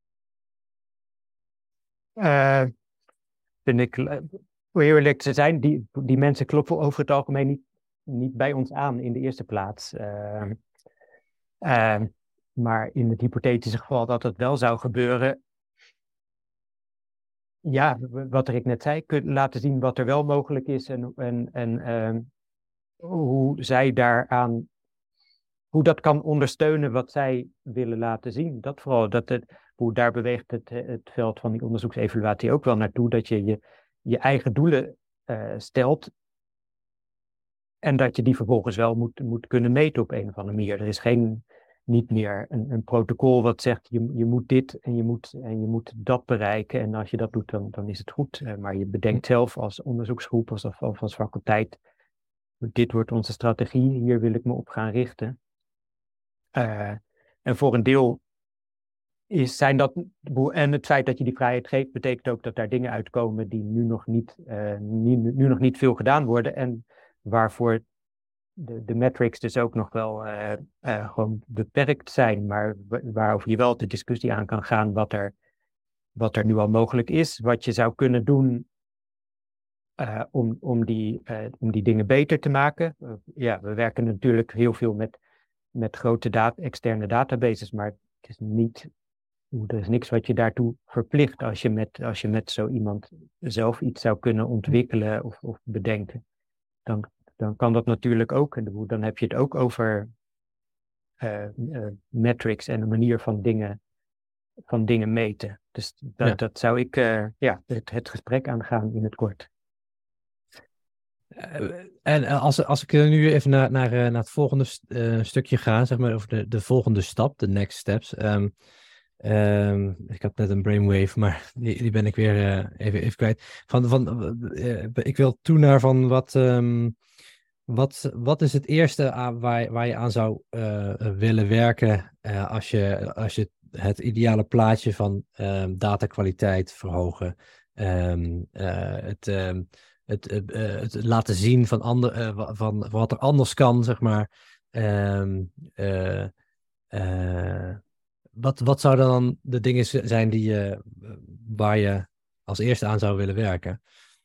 S4: Uh, vind ik, hoe eerlijk te zijn, die, die mensen kloppen over het algemeen niet, niet bij ons aan in de eerste plaats. Uh, uh, maar in het hypothetische geval dat het wel zou gebeuren, ja, wat er ik net zei, kun, laten zien wat er wel mogelijk is en, en, en uh, hoe zij daaraan, hoe dat kan ondersteunen wat zij willen laten zien. Dat vooral, dat het, hoe daar beweegt het, het veld van die onderzoeksevaluatie ook wel naartoe, dat je je, je eigen doelen uh, stelt en dat je die vervolgens wel moet, moet kunnen meten op een of andere manier. Er is geen, niet meer een, een protocol wat zegt je, je moet dit en je moet, en je moet dat bereiken en als je dat doet dan, dan is het goed. Uh, maar je bedenkt zelf als onderzoeksgroep of, of als faculteit, dit wordt onze strategie, hier wil ik me op gaan richten. Uh, en voor een deel is, zijn dat, en het feit dat je die vrijheid geeft, betekent ook dat daar dingen uitkomen die nu nog niet, uh, nu, nu nog niet veel gedaan worden en waarvoor de, de metrics dus ook nog wel uh, uh, gewoon beperkt zijn, maar waarover je wel de discussie aan kan gaan wat er, wat er nu al mogelijk is, wat je zou kunnen doen uh, om, om, die, uh, om die dingen beter te maken. Uh, ja, we werken natuurlijk heel veel met met grote data, externe databases, maar het is niet, er is niks wat je daartoe verplicht als je met, als je met zo iemand zelf iets zou kunnen ontwikkelen of, of bedenken. Dan, dan kan dat natuurlijk ook, en dan heb je het ook over uh, uh, metrics en een manier van dingen, van dingen meten. Dus dat, ja. dat zou ik uh, ja, het, het gesprek aangaan in het kort.
S1: Uh, en als, als ik nu even naar, naar, naar het volgende st- uh, stukje ga, zeg maar, over de, de volgende stap, de next steps. Um, um, ik had net een brainwave, maar die, die ben ik weer uh, even, even kwijt. Van, van, uh, ik wil toe naar van wat, um, wat, wat is het eerste aan, waar, waar je aan zou uh, willen werken uh, als, je, als je het ideale plaatje van um, datakwaliteit verhogen. Um, uh, het, um, het, uh, het laten zien van, ander, uh, van, van wat er anders kan, zeg maar. Um, uh, uh, wat, wat zouden dan de dingen zijn die je, waar je als eerste aan zou willen werken?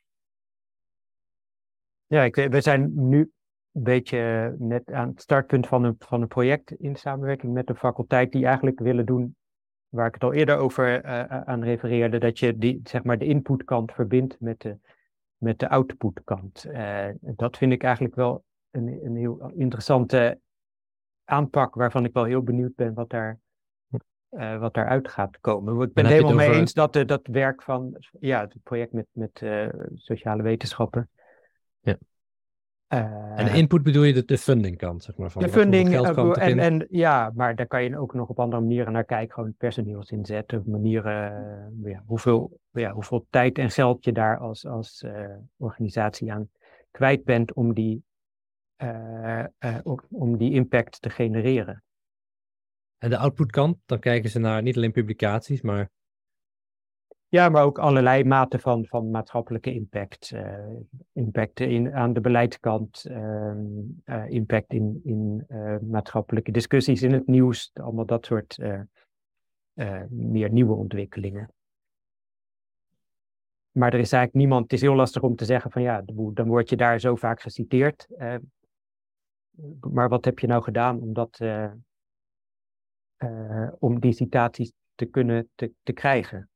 S4: Ja, ik, we zijn nu een beetje net aan het startpunt van een, van een project in samenwerking met de faculteit die eigenlijk willen doen, waar ik het al eerder over uh, aan refereerde, dat je die, zeg maar, de inputkant verbindt met de, met de outputkant. Uh, dat vind ik eigenlijk wel een, een heel interessante aanpak, waarvan ik wel heel benieuwd ben wat daar Uh, wat daaruit gaat komen. Ik ben het helemaal over... mee eens dat uh, dat werk van ja, het project met, met uh, sociale wetenschappen.
S1: Ja.
S4: Uh,
S1: en de input bedoel je de, de fundingkant, zeg maar? Van
S4: de funding,
S1: geld
S4: uh, en, en ja, maar daar kan je ook nog op andere manieren naar kijken, gewoon personeelsinzet, of manieren, uh, ja, hoeveel, ja, hoeveel tijd en geld je daar als, als uh, organisatie aan kwijt bent om die, uh, uh, om die impact te genereren.
S1: En de outputkant, dan kijken ze naar niet alleen publicaties, maar...
S4: Ja, maar ook allerlei maten van, van maatschappelijke impact. Uh, impact in, aan de beleidskant, uh, uh, impact in, in uh, maatschappelijke discussies in het nieuws. Allemaal dat soort uh, uh, meer nieuwe ontwikkelingen. Maar er is eigenlijk niemand, het is heel lastig om te zeggen van ja, dan word je daar zo vaak geciteerd. Uh, maar wat heb je nou gedaan om dat... Uh, Uh, om die citaties te kunnen te, te krijgen.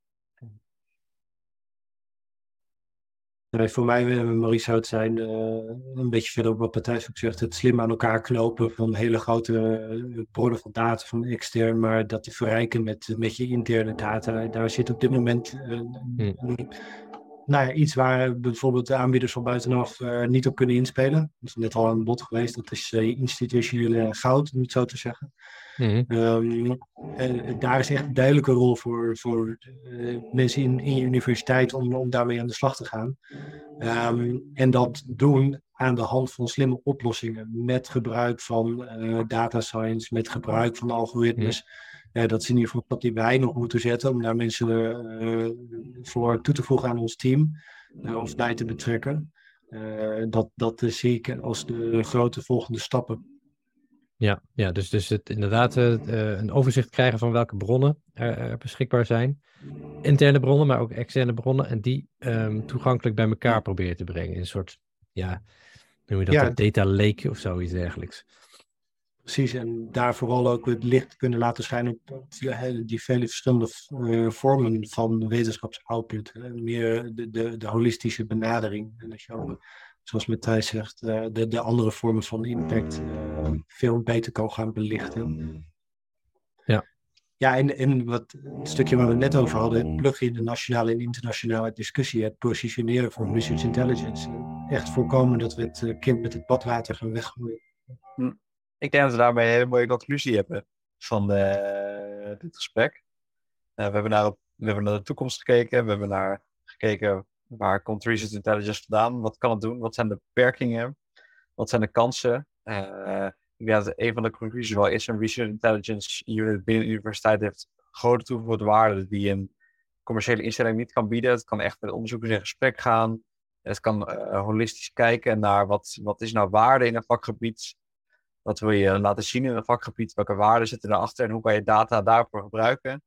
S3: Nee, voor mij, Maurice, zou het zijn, uh, een beetje verder op wat Matthijs ook zegt, het slim aan elkaar knopen van hele grote uh, bronnen van data van extern, maar dat te verrijken met, met je interne data. Daar zit op dit moment uh, hmm. een, nou ja, iets waar bijvoorbeeld de aanbieders van buitenaf uh, niet op kunnen inspelen. Dat is net al aan bod geweest, dat is uh, institutionele goud, om het zo te zeggen. Mm-hmm. Um, en daar is echt een duidelijke rol voor, voor uh, mensen in, in je universiteit om, om daarmee aan de slag te gaan. Um, en dat doen aan de hand van slimme oplossingen met gebruik van uh, data science, met gebruik van algoritmes. Mm-hmm. Uh, dat is in ieder geval wat die wij nog moeten zetten om daar mensen uh, voor toe te voegen aan ons team uh, of bij te betrekken. Uh, dat, dat uh, zie ik als de grote volgende stappen.
S1: Ja, ja, dus, dus het inderdaad uh, een overzicht krijgen van welke bronnen er, er beschikbaar zijn. Interne bronnen, maar ook externe bronnen. En die um, toegankelijk bij elkaar proberen te brengen. In een soort, ja, hoe noem je dat? Ja. Een data lake of zoiets dergelijks.
S3: Precies, en daar vooral ook het licht kunnen laten schijnen op die vele verschillende uh, vormen van wetenschapsoutput. Uh, meer de, de, de holistische benadering. En als je ook, zoals Matthijs zegt, uh, de, de andere vormen van impact uh, veel beter kan gaan belichten.
S1: Ja,
S3: ja en, en wat, het stukje waar we het net over hadden, het pluggen in de nationale en internationale discussie, het positioneren van research intelligence. Echt voorkomen dat we het uh, kind met het badwater gaan weggooien.
S2: Hm. Ik denk dat we daarmee een hele mooie conclusie hebben van uh, dit gesprek. Uh, we, hebben naar, we hebben naar de toekomst gekeken. We hebben naar gekeken waar komt research intelligence vandaan? Wat kan het doen? Wat zijn de beperkingen? Wat zijn de kansen? Uh, ik denk dat een van de conclusies wel is: een research intelligence unit binnen de universiteit heeft grote toegevoegde waarde die een commerciële instelling niet kan bieden. Het kan echt met onderzoekers in gesprek gaan. Het kan uh, holistisch kijken naar wat, wat is nou waarde in een vakgebied. Wat wil je laten zien in een vakgebied? Welke waarden zitten erachter en hoe kan je data daarvoor gebruiken?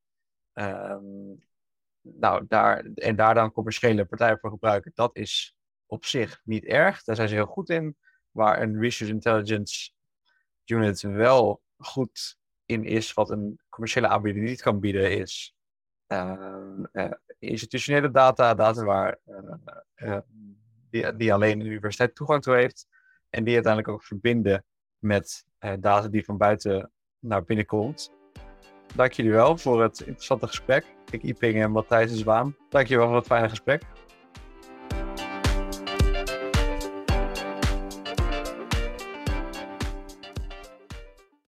S2: Um, nou, daar, en daar dan commerciële partijen voor gebruiken, dat is op zich niet erg. Daar zijn ze heel goed in. Waar een research intelligence unit wel goed in is, wat een commerciële aanbieder niet kan bieden, is uh, uh, institutionele data, data waar, uh, uh, die, die alleen de universiteit toegang toe heeft en die uiteindelijk ook verbinden met uh, data die van buiten naar binnen komt. Dank jullie wel voor het interessante gesprek. Ik, Yiping en Matthijs de Zwaan. Dank jullie wel voor het fijne gesprek.